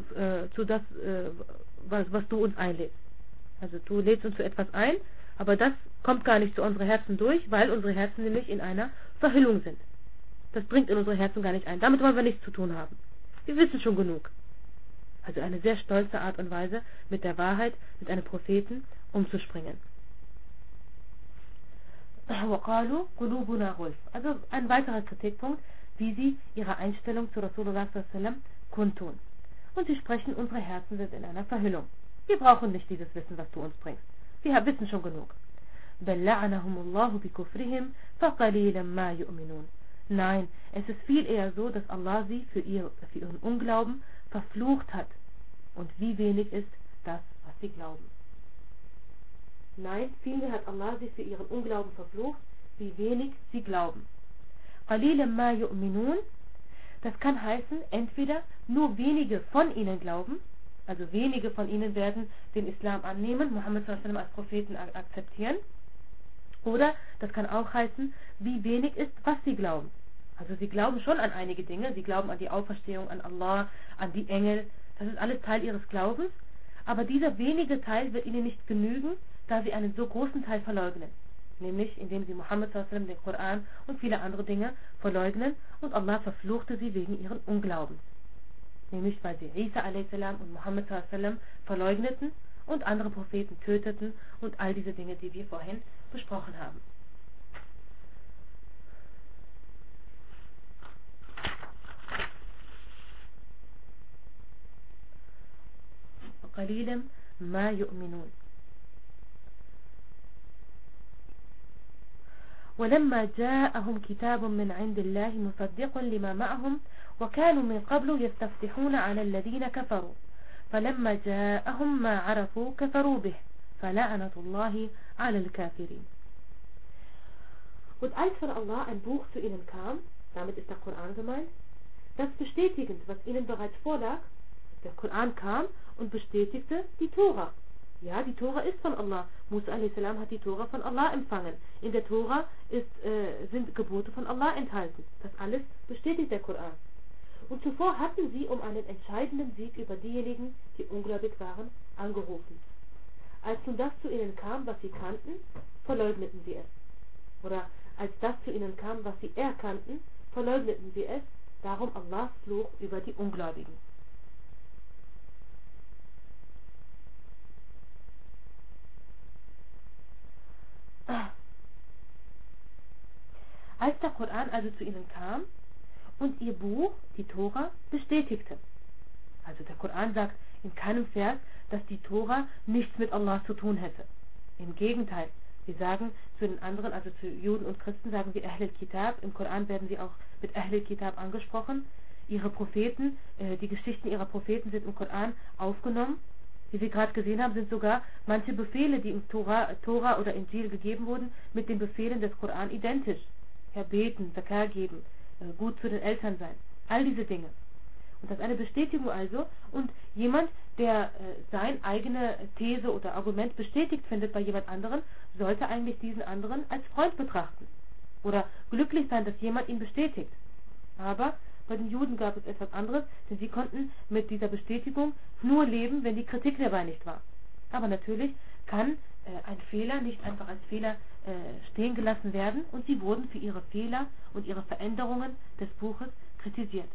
was du uns einlädst. Also du lädst uns zu etwas ein, aber das kommt gar nicht zu unseren Herzen durch, weil unsere Herzen nämlich in einer Verhüllung sind. Das bringt in unsere Herzen gar nicht ein. Damit wollen wir nichts zu tun haben. Wir wissen schon genug. Also eine sehr stolze Art und Weise, mit der Wahrheit, mit einem Propheten umzuspringen. وَقَالُوا قُلُوبُنَا غُلْفٌ. Also ein weiterer Kritikpunkt, wie sie ihre Einstellung zu Rasulullah sallallahu alaihi wasallam kundtun. Und sie sprechen, unsere Herzen sind in einer Verhüllung. Wir brauchen nicht dieses Wissen, was du uns bringst. Wir wissen schon genug. بَلْ لَعَنَهُمُ اللَّهُ بِكُفْرِهِمْ فَقَلِيلًا مَا يُؤْمِنُونَ. Nein, es ist viel eher so, dass Allah sie für ihren Unglauben verflucht hat. Und wie wenig ist das, was sie glauben. Nein, vielmehr hat Allah sie für ihren Unglauben verflucht, wie wenig sie glauben. قَلِيلًا مَا يُؤْمِنُونَ. Das kann heißen, entweder nur wenige von ihnen glauben, also wenige von ihnen werden den Islam annehmen, Muhammad sallallahu alaihi wasallam als Propheten akzeptieren, oder das kann auch heißen, wie wenig ist, was sie glauben. Also sie glauben schon an einige Dinge, sie glauben an die Auferstehung, an Allah, an die Engel, das ist alles Teil ihres Glaubens, aber dieser wenige Teil wird ihnen nicht genügen, da sie einen so großen Teil verleugnen. Nämlich indem sie Muhammad sallallahu alaihi wasallam, den Koran und viele andere Dinge verleugnen und Allah verfluchte sie wegen ihren Unglaubens. Nämlich weil sie Isa a.s. und Muhammad sallallahu alaihi wasallam verleugneten und andere Propheten töteten und all diese Dinge, die wir vorhin besprochen haben. قليلا ما يؤمنون. ولما جاءهم كتاب من عند الله مصدق لما معهم وكانوا من قبل يستفتحون على الذين كفروا فلما جاءهم ما عرفوا كفروا به فلعنة الله على الكافرين. Und als von Allah ein Buch zu ihnen kam, damit ist der Koran gemeint, das bestätigend, was ihnen bereits vorlag, der Koran kam und bestätigte die Tora. Ja, die Tora ist von Allah. Musa a.s. hat die Tora von Allah empfangen. In der Tora sind Gebote von Allah enthalten. Das alles bestätigt der Koran. Und zuvor hatten sie um einen entscheidenden Sieg über diejenigen, die ungläubig waren, angerufen. Als nun das zu ihnen kam, was sie kannten, verleugneten sie es. Oder als das zu ihnen kam, was sie erkannten, verleugneten sie es Darum Allahs Fluch über die Ungläubigen. Als der Koran also zu ihnen kam und ihr Buch, die Tora, bestätigte. Also der Koran sagt in keinem Vers, dass die Tora nichts mit Allah zu tun hätte. Im Gegenteil, wir sagen zu den anderen, also zu Juden und Christen, sagen wir Ahl al-Kitab. Im Koran werden sie auch mit Ahl al-Kitab angesprochen. Ihre Propheten, die Geschichten ihrer Propheten sind im Koran aufgenommen. Wie wir gerade gesehen haben, sind sogar manche Befehle, die im Tora oder Injil gegeben wurden, mit den Befehlen des Koran identisch. Ja, beten, Zakah geben, gut zu den Eltern sein. All diese Dinge. Und das ist eine Bestätigung also. Und jemand, der seine eigene These oder Argument bestätigt findet bei jemand anderem, sollte eigentlich diesen anderen als Freund betrachten. Oder glücklich sein, dass jemand ihn bestätigt. Aber bei den Juden gab es etwas anderes, denn sie konnten mit dieser Bestätigung nur leben, wenn die Kritik dabei nicht war. Aber natürlich kann ein Fehler nicht einfach als Fehler stehen gelassen werden, und sie wurden für ihre Fehler und ihre Veränderungen des Buches kritisiert.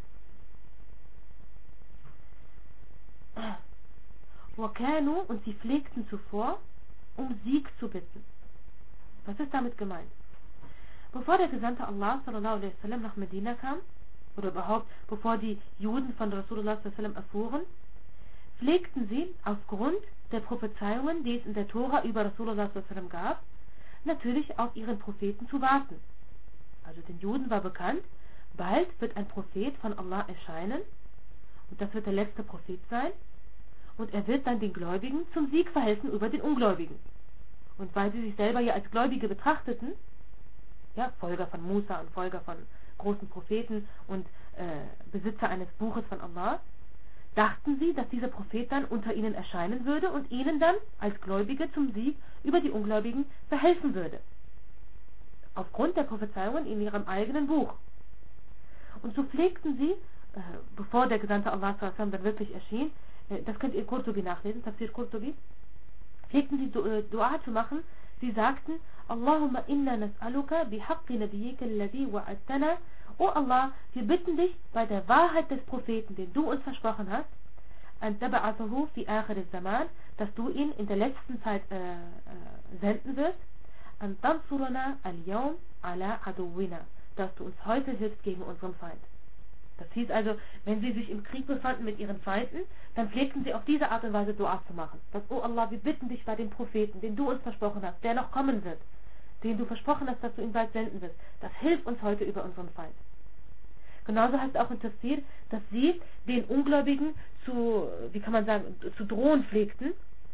Und sie pflegten zuvor, um Sieg zu bitten. Was ist damit gemeint? Bevor der Gesandte Allah sallallahu alaihi wasallam nach Medina kam, oder überhaupt bevor die Juden von Rasulullah sallallahu alaihi wasallam erfuhren, pflegten sie aufgrund der Prophezeiungen, die es in der Tora über Rasulullah sallallahu alaihi wasallam gab, natürlich auf ihren Propheten zu warten. Also den Juden war bekannt, bald wird ein Prophet von Allah erscheinen, und das wird der letzte Prophet sein, und er wird dann den Gläubigen zum Sieg verhelfen über den Ungläubigen. Und weil sie sich selber ja als Gläubige betrachteten, ja, Folger von Musa und Folger von großen Propheten und Besitzer eines Buches von Allah, dachten sie, dass dieser Prophet dann unter ihnen erscheinen würde und ihnen dann als Gläubige zum Sieg über die Ungläubigen verhelfen würde. Aufgrund der Prophezeiungen in ihrem eigenen Buch. Und so pflegten sie, bevor der Gesandte Allah dann wirklich erschien, das könnt ihr Qurtubi nachlesen, Tafsir Qurtubi, pflegten sie Dua zu machen. Sie sagten, Allahumma inna nas'aluka bihaqqi nabiyyika alladhi wa'adtana. O Allah, wir bitten dich bei der Wahrheit des Propheten, den du uns versprochen hast, an tab'athahu fi akhir az-zaman, dass du ihn in der letzten Zeit senden wirst, an tansurana al-yawm ala aduwina, dass du uns heute hilfst gegen unseren Feind. Das hieß also, wenn sie sich im Krieg befanden mit ihren Feinden, dann pflegten sie auf diese Art und Weise Dua zu machen. Dass, oh Allah, wir bitten dich bei dem Propheten, den du uns versprochen hast, der noch kommen wird, den du versprochen hast, dass du ihn bald senden wirst. Das hilft uns heute über unseren Feind. Genauso heißt es auch in Tafsir, dass sie den Ungläubigen zu drohen pflegten,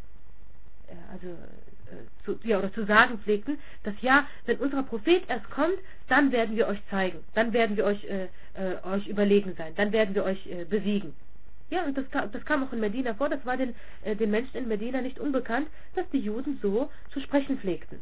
oder zu sagen pflegten, dass ja, wenn unser Prophet erst kommt, dann werden wir euch zeigen, dann werden wir euch überlegen sein, dann werden wir euch besiegen. Ja, und das kam auch in Medina vor, das war den Menschen in Medina nicht unbekannt, dass die Juden so zu sprechen pflegten.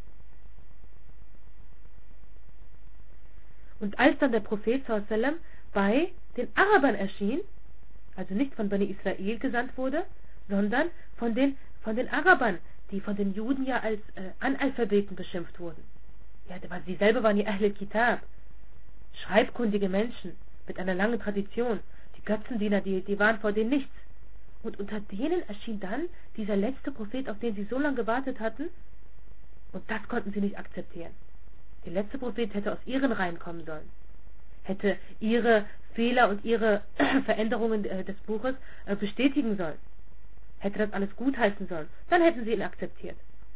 Und als dann der Prophet sallallahu alaihi wasallam bei den Arabern erschien, also nicht von Bani Israel gesandt wurde, sondern von den Arabern, die von den Juden ja als Analphabeten beschimpft wurden. Ja, sie selber waren ja Ahl al-Kitab, schreibkundige Menschen mit einer langen Tradition. Die Götzendiener, die waren vor denen nichts. Und unter denen erschien dann dieser letzte Prophet, auf den sie so lange gewartet hatten, und das konnten sie nicht akzeptieren. Der letzte Prophet hätte aus ihren Reihen kommen sollen, hätte ihre Fehler und ihre Veränderungen des Buches bestätigen sollen, hätte das alles gutheißen sollen, dann hätten sie ihn akzeptiert.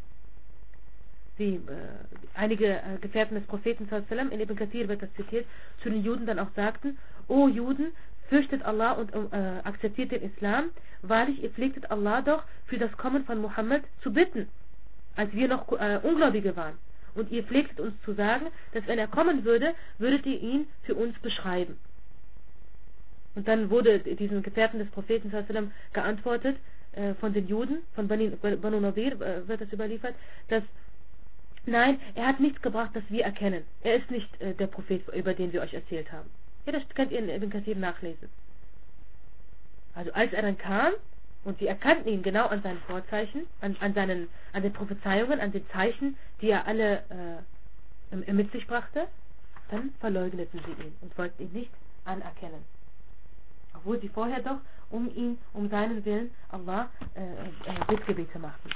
Einige Gefährten des Propheten sallallahu alaihi wasallam, in Ibn Kathir wird das zitiert, zu den Juden dann auch sagten, O Juden, fürchtet Allah und akzeptiert den Islam, wahrlich ihr pflegtet Allah doch für das Kommen von Muhammad zu bitten, als wir noch Ungläubige waren. Und ihr pflegtet uns zu sagen, dass wenn er kommen würde, würdet ihr ihn für uns beschreiben. Und dann wurde diesen Gefährten des Propheten sallallahu alaihi wasallam geantwortet, von den Juden, von Banu Nadir wird das überliefert, dass nein, er hat nichts gebracht, das wir erkennen. Er ist nicht der Prophet, über den wir euch erzählt haben. Ja, das könnt ihr in Ibn Kathir nachlesen. Also als er dann kam, und sie erkannten ihn genau an seinen Vorzeichen, an den Prophezeiungen, an den Zeichen, die er alle mit sich brachte, dann verleugneten sie ihn und wollten ihn nicht anerkennen. Obwohl sie vorher doch um seinen Willen Allah Bittgebete machten.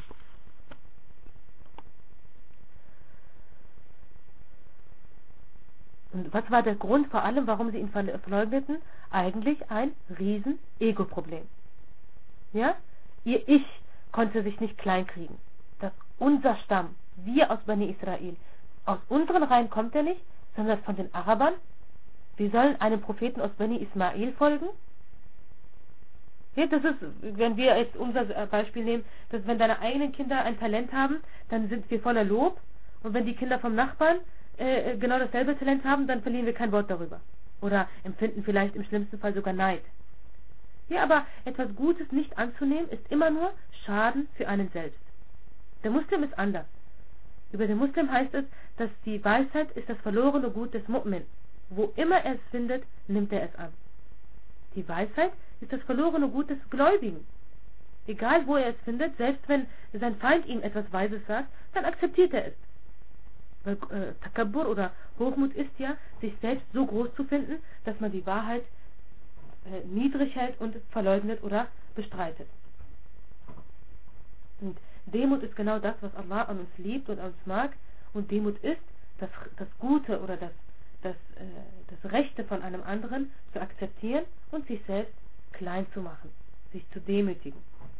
Und was war der Grund vor allem, warum sie ihn verleugneten? Eigentlich ein riesen Ego-Problem. Ja? Ihr Ich konnte sich nicht kleinkriegen. Dass unser Stamm, wir aus Bani Israel, aus unseren Reihen kommt er nicht, sondern von den Arabern. Wir sollen einem Propheten aus Bani Ismail folgen? Ja, das ist, wenn wir jetzt unser Beispiel nehmen, dass wenn deine eigenen Kinder ein Talent haben, dann sind wir voller Lob. Und wenn die Kinder vom Nachbarn genau dasselbe Talent haben, dann verlieren wir kein Wort darüber. Oder empfinden vielleicht im schlimmsten Fall sogar Neid. Ja, aber etwas Gutes nicht anzunehmen, ist immer nur Schaden für einen selbst. Der Muslim ist anders. Über den Muslim heißt es, dass die Weisheit ist das verlorene Gut des Mu'min. Wo immer er es findet, nimmt er es an. Die Weisheit ist das verlorene Gut des Gläubigen. Egal wo er es findet, selbst wenn sein Feind ihm etwas Weises sagt, dann akzeptiert er es. Weil Takabbur oder Hochmut ist ja, sich selbst so groß zu finden, dass man die Wahrheit niedrig hält und verleugnet oder bestreitet. Und Demut ist genau das, was Allah an uns liebt und an uns mag. Und Demut ist, das Gute oder das Rechte von einem anderen zu akzeptieren und sich selbst klein zu machen, sich zu demütigen.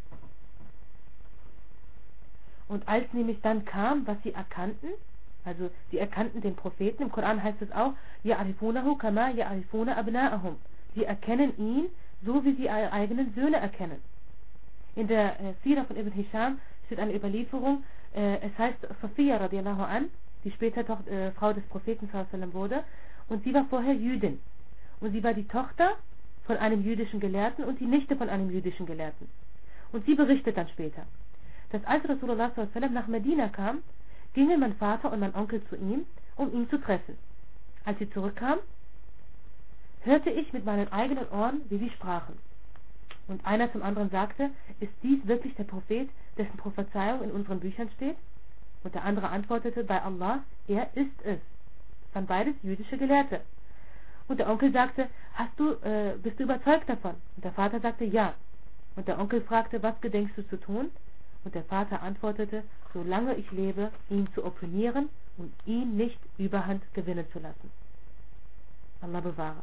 Und als nämlich dann kam, was sie erkannten, also sie erkannten den Propheten, im Koran heißt es auch, يَعْرِفُونَهُ كَمَا يَعْرِفُونَ أَبْنَاءَهُم. Sie erkennen ihn, so wie sie ihre eigenen Söhne erkennen. In der Sira von Ibn Hisham steht eine Überlieferung, es heißt Safiya radiallahu an, die später Frau des Propheten wurde, und sie war vorher Jüdin. Und sie war die Tochter von einem jüdischen Gelehrten und die Nichte von einem jüdischen Gelehrten. Und sie berichtet dann später, dass als Rasulullah nach Medina kam, gingen mein Vater und mein Onkel zu ihm, um ihn zu treffen. Als sie zurückkam, hörte ich mit meinen eigenen Ohren, wie sie sprachen. Und einer zum anderen sagte, ist dies wirklich der Prophet, dessen Prophezeiung in unseren Büchern steht? Und der andere antwortete, bei Allah, er ist es. Das waren beides jüdische Gelehrte. Und der Onkel sagte, bist du überzeugt davon? Und der Vater sagte, ja. Und der Onkel fragte, was gedenkst du zu tun? Und der Vater antwortete, solange ich lebe, ihn zu opponieren und ihn nicht Überhand gewinnen zu lassen. Allah bewahre.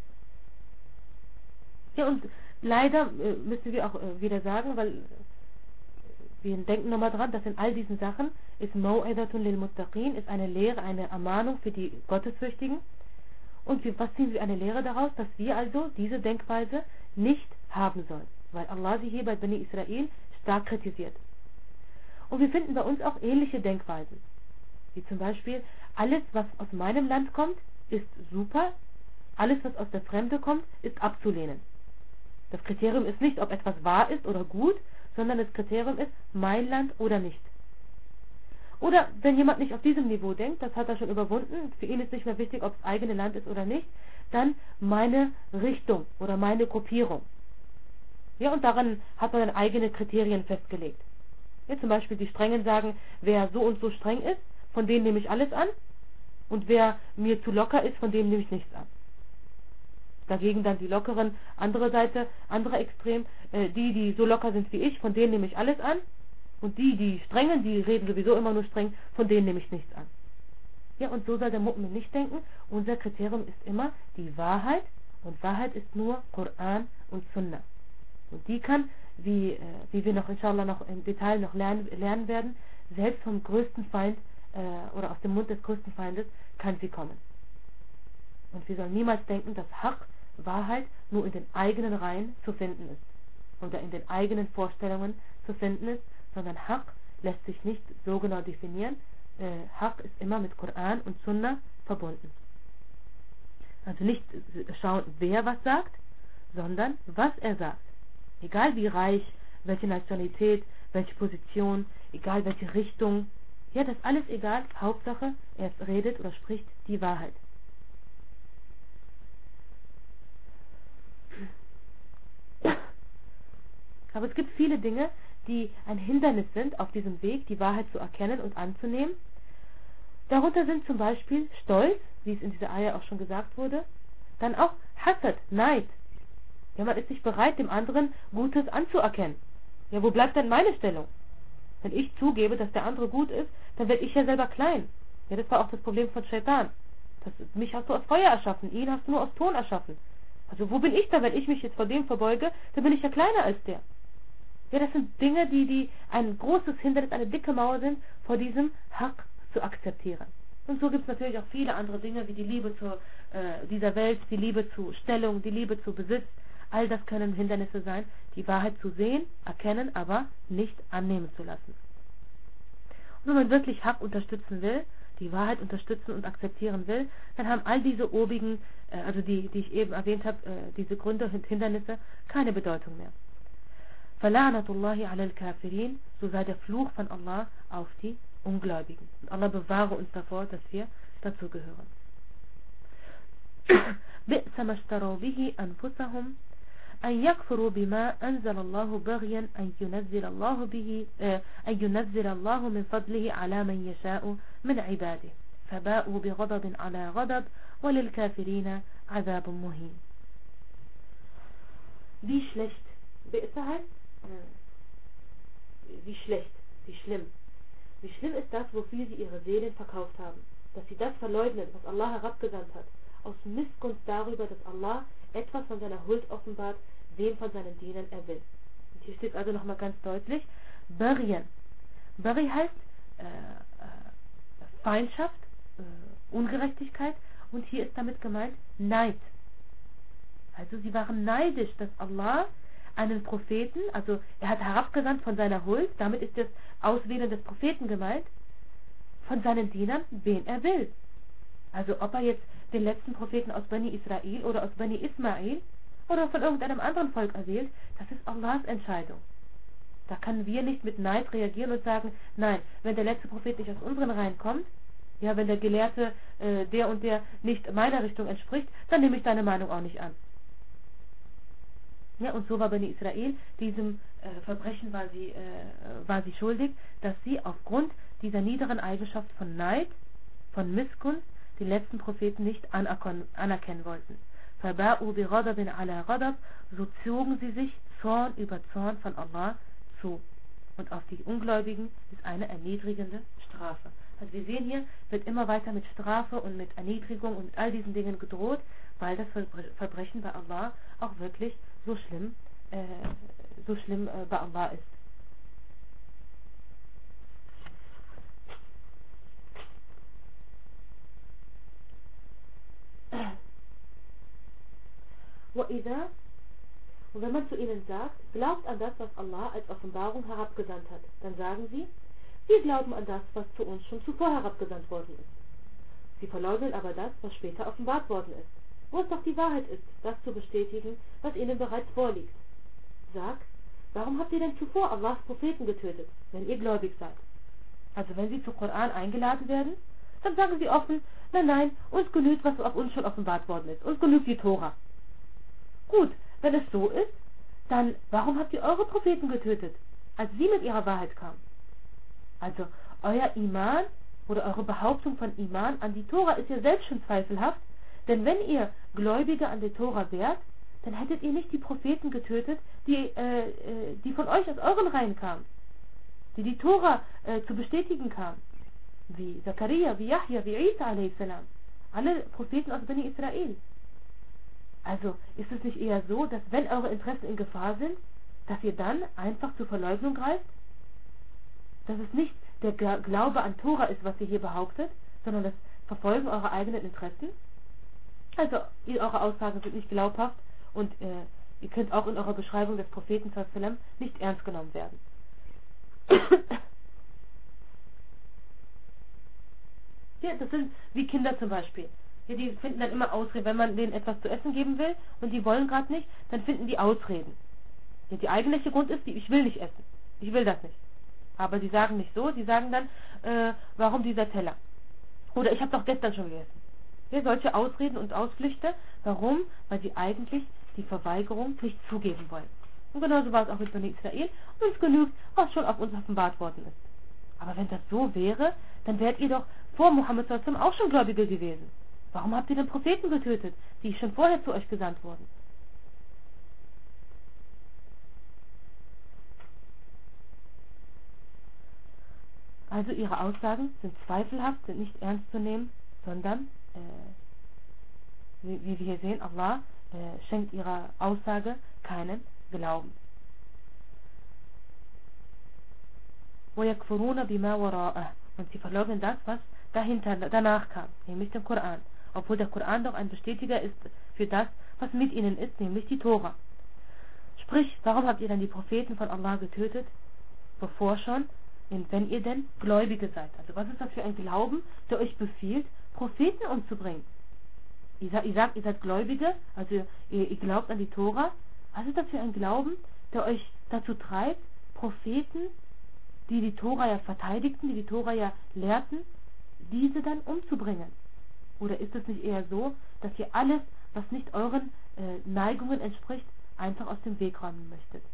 Ja, und leider müssen wir auch wieder sagen, weil wir denken nochmal dran, dass in all diesen Sachen ist Mau'idatun lil Muttaqin, ist eine Lehre, eine Ermahnung für die Gottesfürchtigen. Und was ziehen wir eine Lehre daraus? Dass wir also diese Denkweise nicht haben sollen, weil Allah sie hier bei Bani Israel stark kritisiert. Und wir finden bei uns auch ähnliche Denkweisen, wie zum Beispiel, alles was aus meinem Land kommt, ist super, alles was aus der Fremde kommt, ist abzulehnen. Das Kriterium ist nicht, ob etwas wahr ist oder gut, sondern das Kriterium ist, mein Land oder nicht. Oder wenn jemand nicht auf diesem Niveau denkt, das hat er schon überwunden, für ihn ist nicht mehr wichtig, ob es eigene Land ist oder nicht, dann meine Richtung oder meine Gruppierung. Ja, und daran hat man dann eigene Kriterien festgelegt. Ja, zum Beispiel die Strengen sagen, wer so und so streng ist, von denen nehme ich alles an, und wer mir zu locker ist, von dem nehme ich nichts an. Dagegen dann die Lockeren, andere Seite, andere Extrem, die so locker sind wie ich, von denen nehme ich alles an, und die Strengen, die reden sowieso immer nur streng, von denen nehme ich nichts an. Ja, und so soll der Mu'min nicht denken. Unser Kriterium ist immer die Wahrheit, und Wahrheit ist nur Koran und Sunna. Und die kann, wie wir noch inshallah noch im Detail noch lernen werden, selbst vom größten Feind oder aus dem Mund des größten Feindes kann sie kommen. Und wir sollen niemals denken, dass Haq, Wahrheit, nur in den eigenen Reihen zu finden ist oder in den eigenen Vorstellungen zu finden ist, sondern Haq lässt sich nicht so genau definieren. Haq ist immer mit Koran und Sunna verbunden. Also nicht schauen, wer was sagt, sondern was er sagt. Egal wie reich, welche Nationalität, welche Position, egal welche Richtung, ja, das ist alles egal. Hauptsache, er redet oder spricht die Wahrheit. Aber es gibt viele Dinge, die ein Hindernis sind auf diesem Weg, die Wahrheit zu erkennen und anzunehmen. Darunter sind zum Beispiel Stolz, wie es in dieser Ayah auch schon gesagt wurde. Dann auch Hasad, Neid. Ja, man ist nicht bereit, dem anderen Gutes anzuerkennen. Ja, wo bleibt denn meine Stellung? Wenn ich zugebe, dass der andere gut ist, dann werde ich ja selber klein. Ja, das war auch das Problem von Shaitan. Mich hast du aus Feuer erschaffen, ihn hast du nur aus Ton erschaffen. Also wo bin ich da, wenn ich mich jetzt vor dem verbeuge, dann bin ich ja kleiner als der. Ja, das sind Dinge, die ein großes Hindernis, eine dicke Mauer sind, vor diesem Haq zu akzeptieren. Und so gibt es natürlich auch viele andere Dinge, wie die Liebe zu dieser Welt, die Liebe zu Stellung, die Liebe zu Besitz. All das können Hindernisse sein, die Wahrheit zu sehen, erkennen, aber nicht annehmen zu lassen. Und wenn man wirklich Haq unterstützen will, die Wahrheit unterstützen und akzeptieren will, dann haben all diese obigen, also die ich eben erwähnt habe, diese Gründe und Hindernisse, keine Bedeutung mehr. Fala'natullahi ala al-Kafirin, so sei der Fluch von Allah auf die Ungläubigen. Und Allah bewahre uns davor, dass wir dazu gehören. بئس ما اشتروا به أنفسهم أن يكفروا بما أنزل الله بغيا أن ينزل الله من فضله على من يشاء من عباده فباءوا بغضب على غضب وللكافرين عذاب مهين. Wie schlecht. بئس heißt wie schlecht, wie schlimm. Wie schlimm ist das, wofür sie ihre Seelen verkauft haben. Dass sie das verleugnen, was Allah herabgesandt hat. Aus Missgunst darüber, dass Allah etwas von seiner Huld offenbart, wen von seinen Dienern er will. Und hier steht also nochmal ganz deutlich, Barien. Bari heißt Feindschaft, Ungerechtigkeit, und hier ist damit gemeint Neid. Also sie waren neidisch, dass Allah einen Propheten, also er hat herabgesandt von seiner Huld, damit ist das Auswählen des Propheten gemeint, von seinen Dienern, wen er will. Also ob er jetzt den letzten Propheten aus Bani Israel oder aus Bani Ismail oder von irgendeinem anderen Volk erwählt, das ist Allahs Entscheidung. Da können wir nicht mit Neid reagieren und sagen, nein, wenn der letzte Prophet nicht aus unseren Reihen kommt, ja, wenn der Gelehrte der und der nicht meiner Richtung entspricht, dann nehme ich deine Meinung auch nicht an. Ja, und so war Bani Israel, diesem Verbrechen war sie schuldig, dass sie aufgrund dieser niederen Eigenschaft von Neid, von Missgunst, den letzten Propheten nicht anerkennen wollten. فَبَاءُوا بِغَضَبٍ عَلَى غَضَبٍ, so zogen sie sich Zorn über Zorn von Allah zu. Und auf die Ungläubigen ist eine erniedrigende Strafe. Also wir sehen hier, wird immer weiter mit Strafe und mit Erniedrigung und mit all diesen Dingen gedroht, weil das Verbrechen bei Allah auch wirklich so schlimm bei Allah ist. Und wenn man zu ihnen sagt, glaubt an das, was Allah als Offenbarung herabgesandt hat, dann sagen sie, wir glauben an das, was zu uns schon zuvor herabgesandt worden ist. Sie verleugnen aber das, was später offenbart worden ist, wo es doch die Wahrheit ist, das zu bestätigen, was ihnen bereits vorliegt. Sag, warum habt ihr denn zuvor Allahs Propheten getötet, wenn ihr gläubig seid? Also wenn sie zu Koran eingeladen werden, dann sagen sie offen, nein, uns genügt, was auf uns schon offenbart worden ist, uns genügt die Tora. Gut, wenn es so ist, dann warum habt ihr eure Propheten getötet, als sie mit ihrer Wahrheit kamen? Also euer Iman oder eure Behauptung von Iman an die Tora ist ja selbst schon zweifelhaft, denn wenn ihr Gläubige an der Tora wärt, dann hättet ihr nicht die Propheten getötet, die von euch aus euren Reihen kamen, die Tora zu bestätigen kamen, wie Zakaria, wie Yahya, wie Isa a.s. alle Propheten aus Bani Israel. Also ist es nicht eher so, dass wenn eure Interessen in Gefahr sind, dass ihr dann einfach zur Verleugnung greift? Dass es nicht der Glaube an Tora ist, was ihr hier behauptet, sondern das Verfolgen eurer eigenen Interessen? Also eure Aussagen sind nicht glaubhaft und ihr könnt auch in eurer Beschreibung des Propheten sallam nicht ernst genommen werden. Ja, das sind wie Kinder zum Beispiel. Ja, die finden dann immer Ausreden, wenn man denen etwas zu essen geben will und die wollen gerade nicht, dann finden die Ausreden. Ja, der eigentliche Grund ist, ich will nicht essen. Ich will das nicht. Aber sie sagen nicht so, sie sagen dann, warum dieser Teller? Oder ich habe doch gestern schon gegessen. Ja, solche Ausreden und Ausflüchte. Warum? Weil sie eigentlich die Verweigerung nicht zugeben wollen. Und genauso war es auch mit Bani Israel. Uns genügt, was schon auf uns offenbart worden ist. Aber wenn das so wäre, dann wärt ihr doch vor Muhammad sallam auch schon Gläubige gewesen. Warum habt ihr den Propheten getötet, die schon vorher zu euch gesandt wurden? Also ihre Aussagen sind zweifelhaft, sind nicht ernst zu nehmen, sondern, wie wir hier sehen, Allah schenkt ihrer Aussage keinen Glauben. وَيَكْفُرُونَ بِمَا وَرَاءَهُ. Und sie verleugnen das, was danach kam, nämlich den Koran. Obwohl der Koran doch ein Bestätiger ist für das, was mit ihnen ist, nämlich die Tora. Sprich, warum habt ihr dann die Propheten von Allah getötet, bevor schon, wenn ihr denn Gläubige seid? Also was ist das für ein Glauben, der euch befiehlt, Propheten umzubringen? Ihr sagt, ihr seid Gläubige, also ihr glaubt an die Tora. Was ist das für ein Glauben, der euch dazu treibt, Propheten, die die Tora ja verteidigten, die die Tora ja lehrten, diese dann umzubringen? Oder ist es nicht eher so, dass ihr alles, was nicht euren Neigungen entspricht, einfach aus dem Weg räumen möchtet?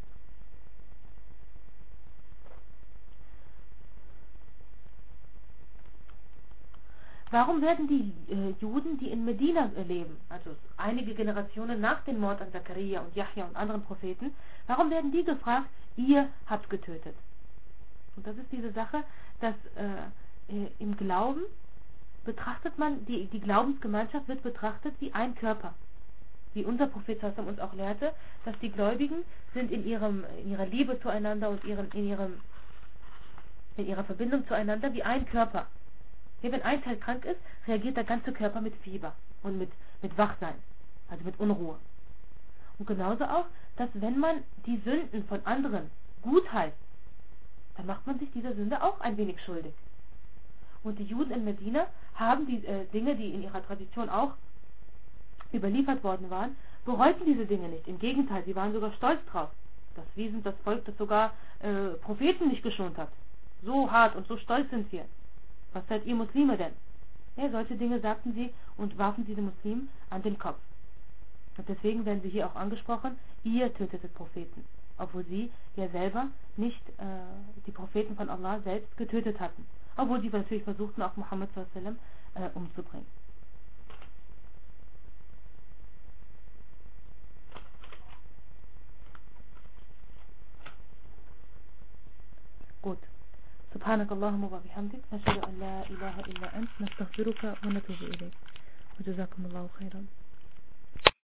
Warum werden die Juden, die in Medina leben, also einige Generationen nach dem Mord an Zakaria und Yahya und anderen Propheten, warum werden die gefragt, ihr habt getötet? Und das ist diese Sache, dass im Glauben betrachtet man, die Glaubensgemeinschaft wird betrachtet wie ein Körper. Wie unser Prophet uns auch lehrte, dass die Gläubigen sind in ihrer Liebe zueinander und in ihrer Verbindung zueinander wie ein Körper. Ja, wenn ein Teil krank ist, reagiert der ganze Körper mit Fieber und mit Wachsein, also mit Unruhe. Und genauso auch, dass wenn man die Sünden von anderen gut heißt, dann macht man sich dieser Sünde auch ein wenig schuldig. Und die Juden in Medina haben die Dinge, die in ihrer Tradition auch überliefert worden waren, bereuten diese Dinge nicht. Im Gegenteil, sie waren sogar stolz drauf. Wir sind das Volk, das sogar Propheten nicht geschont hat. So hart und so stolz sind wir. Was seid ihr Muslime denn? Ja, solche Dinge sagten sie und warfen diese Muslimen an den Kopf. Und deswegen werden sie hier auch angesprochen, ihr tötetet Propheten. Obwohl sie ja selber nicht die Propheten von Allah selbst getötet hatten. Obwohl sie natürlich versuchten, auch Muhammad s.a.w. Umzubringen. Gut. سبحانك اللهم وبحمدك نشهد أن لا إله إلا أنت نستغفرك ونتوب إليك وجزاكم الله خيرا.